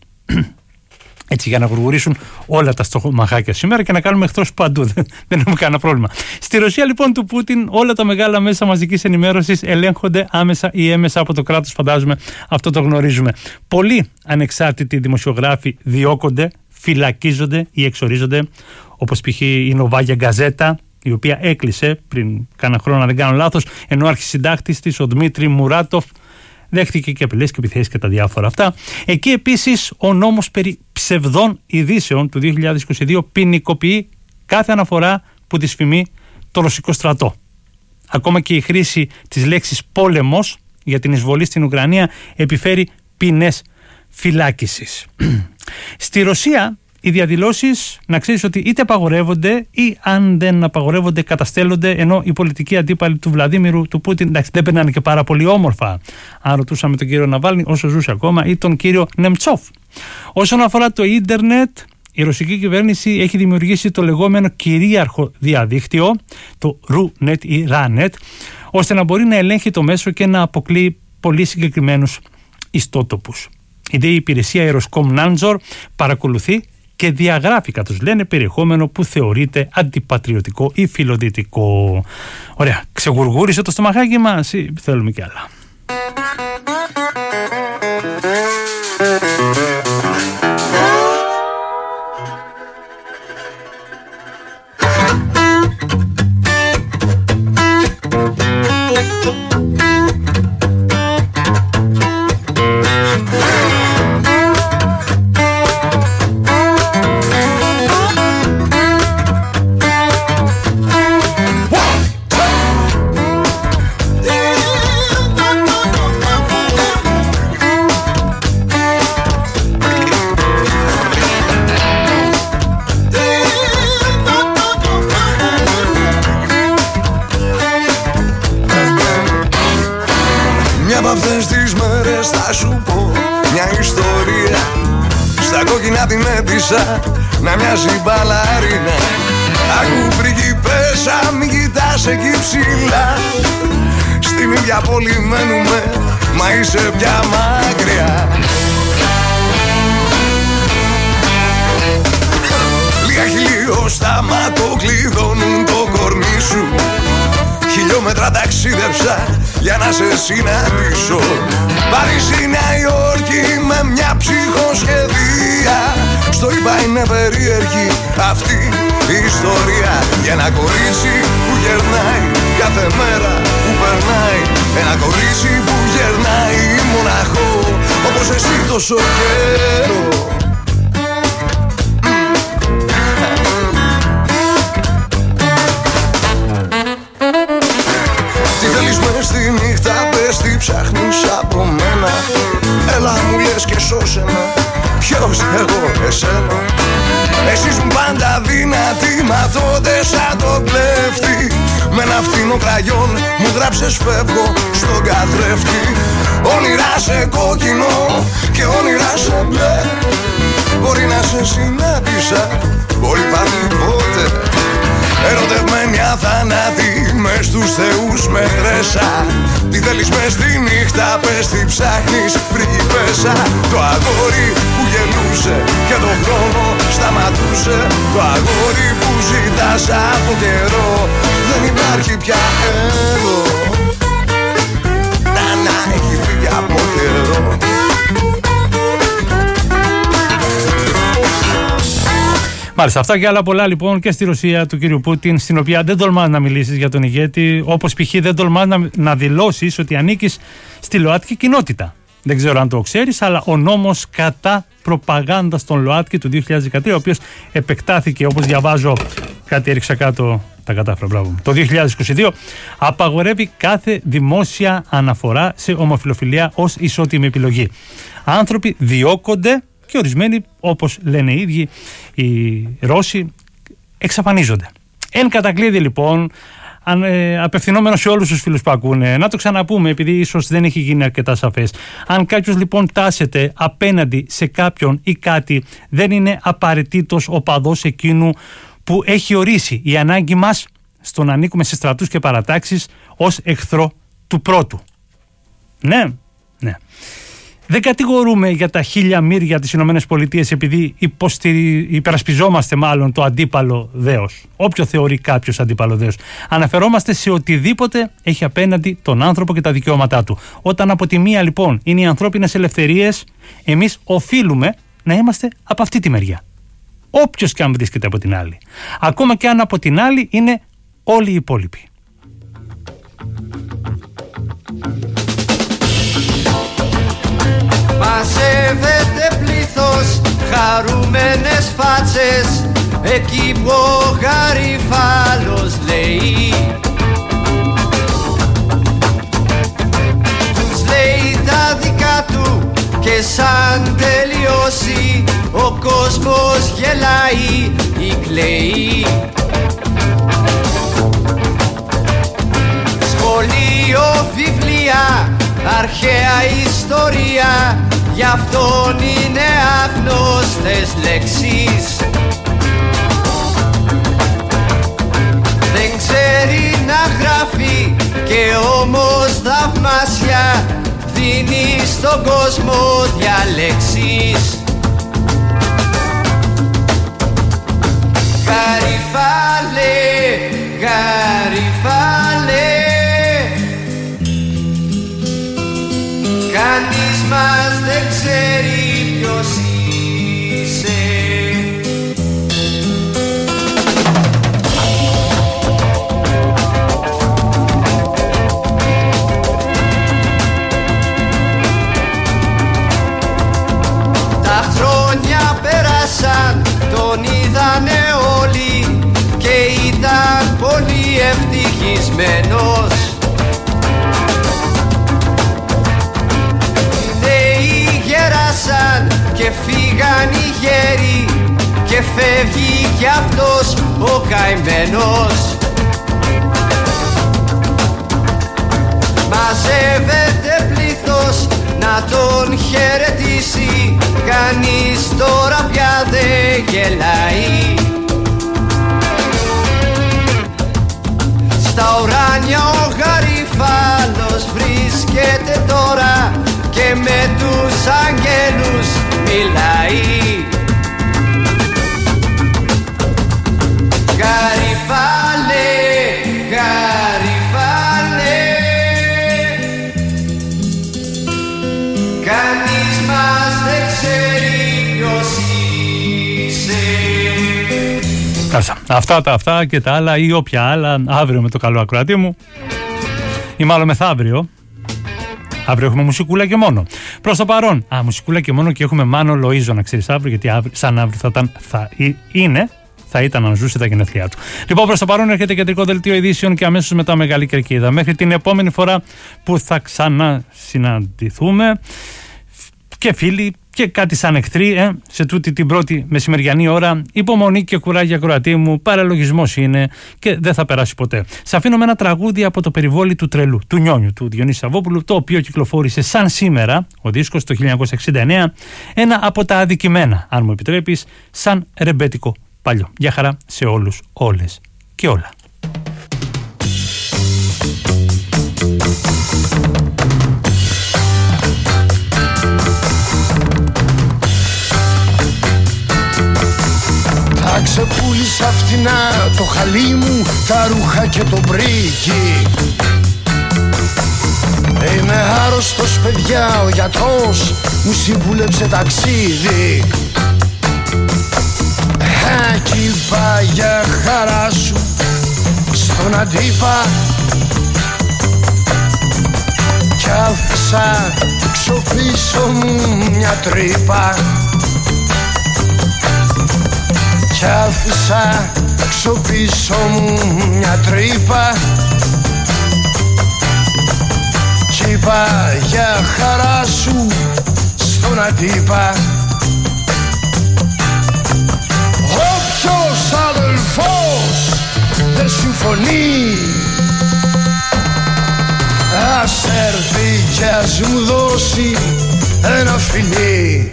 [SPEAKER 13] Έτσι, για να γουργουρήσουν όλα τα στοχομαχάκια σήμερα και να κάνουμε εχθρός παντού. Δεν έχουμε κανένα πρόβλημα. Στη Ρωσία λοιπόν του Πούτιν, όλα τα μεγάλα μέσα μαζικής ενημέρωσης ελέγχονται άμεσα ή έμεσα από το κράτος, φαντάζομαι αυτό το γνωρίζουμε. Πολλοί ανεξάρτητοι δημοσιογράφοι διώκονται, φυλακίζονται ή εξορίζονται, όπως π.χ. η Νοβάγια Γκαζέτα, η οποία έκλεισε πριν κάνα χρόνο, αν δεν κάνω λάθος, ενώ ο αρχισυντάκτης της, ο Δημήτρη Μουράτοφ, δέχτηκε και απειλές και επιθέσεις και τα διάφορα αυτά. Εκεί επίσης ο νόμος περί ψευδών ειδήσεων του 2022 ποινικοποιεί κάθε αναφορά που δυσφημεί το ρωσικό στρατό. Ακόμα και η χρήση της λέξης πόλεμος για την εισβολή στην Ουκρανία επιφέρει ποινές φυλάκισης. Στη Ρωσία οι διαδηλώσεις, να ξέρεις ότι είτε απαγορεύονται ή αν δεν απαγορεύονται καταστέλλονται, ενώ οι πολιτικοί αντίπαλοι του Βλαδίμηρου, του Πούτιν, εντάξει, δεν περνάνε και πάρα πολύ όμορφα. Αν ρωτούσαμε τον κύριο Ναβάλνη όσο ζούσε ακόμα ή τον κύριο Νεμτσόφ. Όσον αφορά το ίντερνετ, η ρωσική κυβέρνηση έχει δημιουργήσει το λεγόμενο κυρίαρχο διαδίκτυο, το RuNet ή RANet, ώστε να μπορεί να ελέγχει το μέσο και να αποκλείει πολύ συγκεκριμένους ιστότοπους. Η υπηρεσία Roskomnadzor παρακολουθεί και διαγράφει, κατ' τους λένε, περιεχόμενο που θεωρείται αντιπατριωτικό ή φιλοδυτικό. Ωραία, ξεγουργούρισε το στομαχάκι μας ή θέλουμε κι άλλα?
[SPEAKER 15] Να μοιάζει μπαλαρίνα. Ακού πριγκιπέσα, μη κοιτάς εκεί ψηλά. Στην ίδια πόλη μένουμε, μα είσαι πια μακριά. Λίγα χιλιοστάματο κλειδώνουν το κορμί σου. Χιλιόμετρα ταξίδεψα για να σε συναντήσω. Παρίσι, Νέα Υόρκη με μια ψυχοσχεδία. Στο είπα είναι περίεργη αυτή η ιστορία. Για ένα κορίτσι που γερνάει κάθε μέρα που περνάει. Ένα κορίτσι που γερνάει μοναχό όπως εσύ τόσο καιρό. Τι θέλεις μες στη νύχτα, πες τι ψάχνεις από μένα. Έλα μου λες και σώσε με. Ποιος εγώ, εσένα? Εσύ ήσουν πάντα δυνατή, μα τότε σαν το κλέφτη. Με ένα φτηνό κραγιόν μου γράψες φεύγω στον καθρέφτη. Όνειρά σε κόκκινο και όνειρά σε μπλε. Μπορεί να σε συνάντησα, μπορεί πάλι ποτέ. Ερωτευμένη αθανάτη μες στους θεούς
[SPEAKER 1] μετρέσα. Τι θέλεις μες στη νύχτα, πες τι ψάχνεις, πριγκιπέσα. Το αγόρι που γελούσε και τον χρόνο σταματούσε. Το αγόρι που ζητάς από καιρό δεν υπάρχει πια εδώ. Να έχει φύγει από καιρό.
[SPEAKER 13] Μάλιστα, αυτά και άλλα πολλά λοιπόν και στη Ρωσία του κύριου Πούτιν, στην οποία δεν τολμάς να μιλήσεις για τον ηγέτη, όπως π.χ. δεν τολμάς να δηλώσεις ότι ανήκεις στη ΛΟΑΤΚΙ κοινότητα. Δεν ξέρω αν το ξέρεις, αλλά ο νόμος κατά προπαγάνδα στον ΛΟΑΤΚΙ του 2013, ο οποίος επεκτάθηκε, όπως διαβάζω, κάτι έριξα κάτω, τα κατάφερα, μπράβο, το 2022, απαγορεύει κάθε δημόσια αναφορά σε ομοφυλοφιλία ως ισότιμη επιλογή. Άνθρωποι διώκονται και ορισμένοι, όπως λένε οι ίδιοι οι Ρώσοι, εξαφανίζονται. Εν κατακλείδη λοιπόν, απευθυνόμενο σε όλους τους φίλους που ακούνε, να το ξαναπούμε επειδή ίσως δεν έχει γίνει αρκετά σαφές. Αν κάποιος λοιπόν τάσεται απέναντι σε κάποιον ή κάτι, δεν είναι απαραίτητος οπαδός εκείνου που έχει ορίσει η ανάγκη μας στο να ανήκουμε σε στρατούς και παρατάξεις ως εχθρό του πρώτου. Ναι, ναι. Δεν κατηγορούμε για τα χίλια μύρια της Ηνωμένες Πολιτείες επειδή υπερασπιζόμαστε μάλλον το αντίπαλο δέος. Όποιο θεωρεί κάποιος αντίπαλο δέος. Αναφερόμαστε σε οτιδήποτε έχει απέναντι τον άνθρωπο και τα δικαιώματά του. Όταν από τη μία λοιπόν είναι οι ανθρώπινες ελευθερίες, εμείς οφείλουμε να είμαστε από αυτή τη μεριά. Όποιος και αν βρίσκεται από την άλλη. Ακόμα και αν από την άλλη είναι όλοι οι υπόλοιποι.
[SPEAKER 14] Μαζεύεται πλήθος, χαρούμενες φάτσες, εκεί που ο Γαριφάλος λέει. Τους λέει τα δικά του και σαν τελειώσει ο κόσμος γελάει ή κλαίει. Σχολείο, βιβλία, αρχαία ιστορία, γι' αυτόν είναι άγνωστες λέξεις. Δεν ξέρει να γράφει και όμως θαυμάσια δίνει στον κόσμο διαλέξεις. Γαριφάλε, Γαριφάλε, κανείς μας δεν ξέρει ποιος είσαι. Τα χρόνια πέρασαν, τον είδανε όλοι και ήταν πολύ ευτυχισμένος. Και φύγαν οι γέροι και φεύγει κι αυτός ο καημένος. Μαζεύεται πλήθος να τον χαιρετήσει, κανείς τώρα πια δεν γελάει. Στα ουράνια ο Γαριφάλος βρίσκεται τώρα και με τους αγγέλους μιλάει. Γαριφάλε, Γαριφάλε, κανείς μας δεν ξέρει ποιος είσαι.
[SPEAKER 13] Αυτά και τα άλλα ή όποια άλλα αύριο με το καλό ακροατή μου ή μάλλον μεθαύριο. Αύριο έχουμε μουσικούλα και μόνο. Προς το παρόν, μουσικούλα και μόνο και έχουμε Μάνο Λοΐζο, να ξέρεις αύριο, γιατί αύριο, σαν αύριο θα ήταν να ζούσε τα γενέθλιά του. Λοιπόν, προς το παρόν έρχεται κεντρικό δελτίο ειδήσεων και αμέσως μετά Μεγάλη Κερκίδα. Μέχρι την επόμενη φορά που θα ξανασυναντηθούμε και φίλοι και κάτι σαν εχθροί, σε τούτη την πρώτη μεσημεριανή ώρα, υπομονή και κουράγια ακροατή μου, παραλογισμός είναι και δεν θα περάσει ποτέ. Σ' αφήνω με ένα τραγούδι από το περιβόλι του τρελού, του Νιόνιου, του Διονύση Σαββόπουλου, το οποίο κυκλοφόρησε σαν σήμερα, ο δίσκος το 1969, ένα από τα αδικημένα, αν μου επιτρέπεις, σαν ρεμπέτικο παλιό. Γεια χαρά σε όλους, όλες και όλα.
[SPEAKER 6] Τα ξεπούλησα φτηνά το χαλί μου, τα ρούχα και το μπρίκι. Είμαι άρρωστος παιδιά, ο γιατρός μου συμβούλεψε ταξίδι. Κι είπα για χαρά σου στον αντίπα κι άφησα έξω πίσω μου μια τρύπα. Κι άφησα έξω πίσω μου μια τρύπα κι είπα για χαρά σου στον αντίπα. Όποιος αδελφός δεν συμφωνεί ας έρθει κι ας μου δώσει ένα φιλί.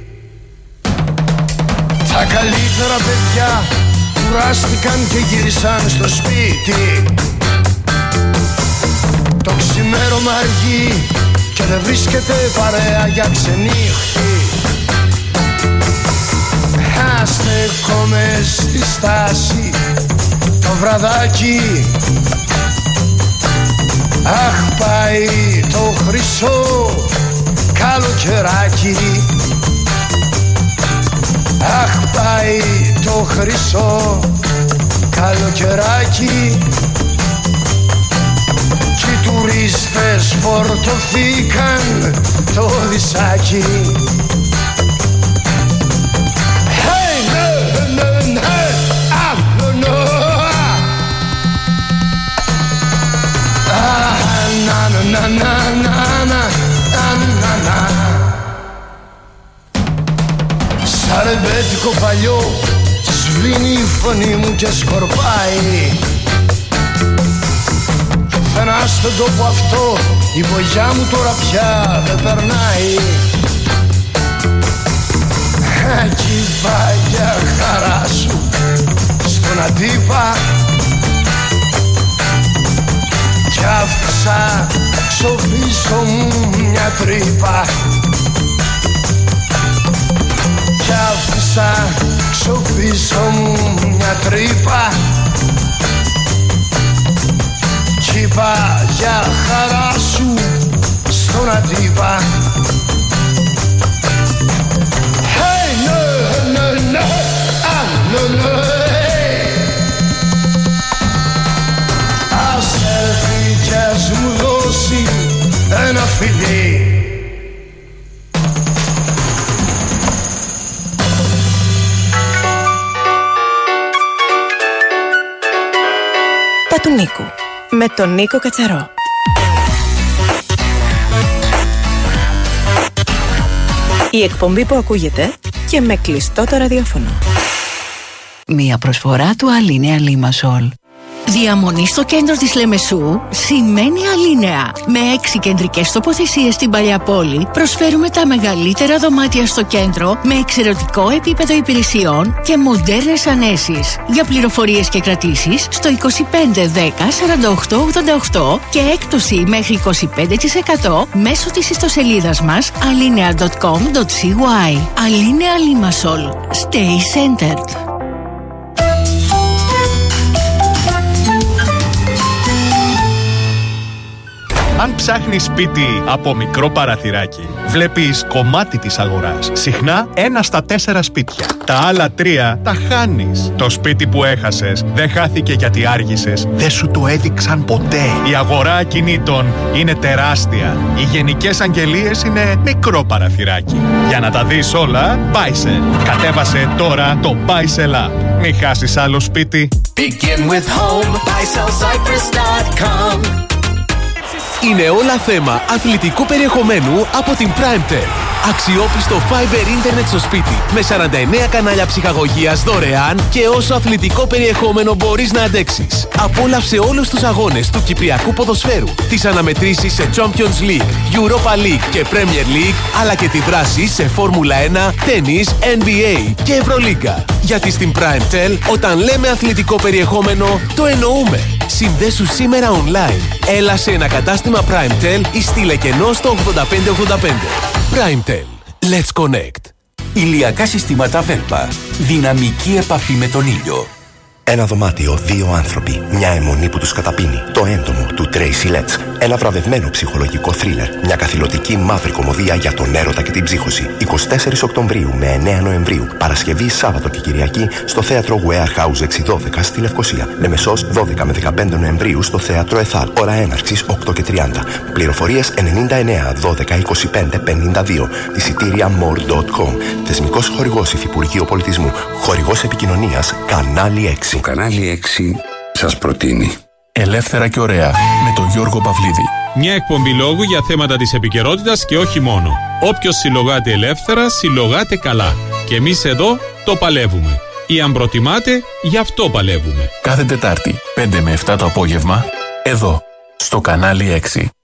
[SPEAKER 6] Τα καλύτερα παιδιά κουράστηκαν και γύρισαν στο σπίτι. Το ξημέρωμα αργεί και δεν βρίσκεται παρέα για ξενύχτη. Στέκομαι στη στάση το βραδάκι. Αχ, πάει το χρυσό καλοκαιράκι. Αχ, πάει το χρυσό καλοκαιράκι. Κι οι τουρίστες φορτωθήκαν το δισάκι. Σαν ρεμπέτικο παλιό σβήνει η φωνή μου και σκορπάει. Πουθενά στον τόπο αυτό η βογιά μου τώρα πια δεν περνάει. Κι είπα για χαρά σου στον αντίπα κι άφησα έξω πίσω μου μια τρύπα. Κι άφησα έξω πίσω μου μια τρύπα κι είπα για χαρά σου στον αντίπα. Hey, no, no, no, no, no, hey. Ας έρθει κι ας μου δώσει ένα φιλί.
[SPEAKER 9] Τα του Νίκου με τον Νίκο Κατσαρό. Η εκπομπή που ακούγεται και με κλειστό το ραδιόφωνο.
[SPEAKER 4] Μία προσφορά του Αλίνεα Λίμασολ.
[SPEAKER 12] Διαμονή στο κέντρο της Λεμεσού σημαίνει Αλίνεα. Με 6 κεντρικές τοποθεσίες στην παλιά πόλη προσφέρουμε τα μεγαλύτερα δωμάτια στο κέντρο με εξαιρετικό επίπεδο υπηρεσιών και μοντέρνες ανέσεις. Για πληροφορίες και κρατήσεις στο 25 10 48 88 και έκπτωση μέχρι 25% μέσω της ιστοσελίδας μας alinea.com.cy. Αλίνεα Λίμασολ. Stay centered.
[SPEAKER 23] Αν ψάχνεις σπίτι από μικρό παραθυράκι, βλέπεις κομμάτι της αγοράς. Συχνά 1 στα 4 σπίτια. Τα άλλα 3 τα χάνεις. Το σπίτι που έχασες δεν χάθηκε γιατί άργησες. Δεν σου το έδειξαν ποτέ. Η αγορά ακινήτων είναι τεράστια. Οι γενικές αγγελίες είναι μικρό παραθυράκι. Για να τα δεις όλα, Buysell. Κατέβασε τώρα το Buysell App. Μην χάσεις άλλο σπίτι.
[SPEAKER 14] Begin with home, BuySellCyprus.com.
[SPEAKER 24] Είναι όλα θέμα αθλητικού περιεχομένου από την Primetel. Αξιόπιστο Fiber Internet στο σπίτι με 49 κανάλια ψυχαγωγίας δωρεάν και όσο αθλητικό περιεχόμενο μπορείς να αντέξεις. Απόλαυσε όλους τους αγώνες του Κυπριακού ποδοσφαίρου, τις αναμετρήσεις σε Champions League, Europa League και Premier League, αλλά και τη δράση σε Φόρμουλα 1, τένις, NBA και Ευρωλίγκα. Γιατί στην PrimeTel, όταν λέμε αθλητικό περιεχόμενο, το εννοούμε. Συνδέσου σήμερα online. Έλα σε ένα κατάστημα PrimeTel ή στείλε κενό στο 8585. PrimeTel. Let's connect.
[SPEAKER 8] Ηλιακά συστήματα Velpa. Δυναμική επαφή με τον ήλιο.
[SPEAKER 10] Ένα δωμάτιο, δύο άνθρωποι. Μια αιμονή που τους καταπίνει. Το έντομο του Tracy Letts. Ένα βραβευμένο ψυχολογικό θρίλερ. Μια καθηλωτική μαύρη κωμωδία για τον έρωτα και την ψύχωση. 24 Οκτωβρίου με 9 Νοεμβρίου. Παρασκευή, Σάββατο και Κυριακή στο θέατρο Warehouse 612 στη Λευκοσία. Λεμεσός 12 με 15 Νοεμβρίου στο θέατρο Εθάλ. Ώρα έναρξης 8 και 30. Πληροφορίες 99 12 25 52. Εισιτήρια more.com. Θεσμικός χορηγός Υφυπουργείο Πολιτισμού. Χορηγός επικοινωνίας Κανάλι 6.
[SPEAKER 3] Το Κανάλι 6 σας προτείνει
[SPEAKER 24] Ελεύθερα και ωραία με τον Γιώργο Παυλίδη.
[SPEAKER 16] Μια εκπομπή λόγου για θέματα της επικαιρότητας και όχι μόνο. Όποιος συλλογάται ελεύθερα, συλλογάται καλά. Και εμείς εδώ το παλεύουμε. Ή αν προτιμάτε, γι' αυτό παλεύουμε.
[SPEAKER 24] Κάθε Τετάρτη, 5 με 7 το απόγευμα, εδώ, στο Κανάλι 6.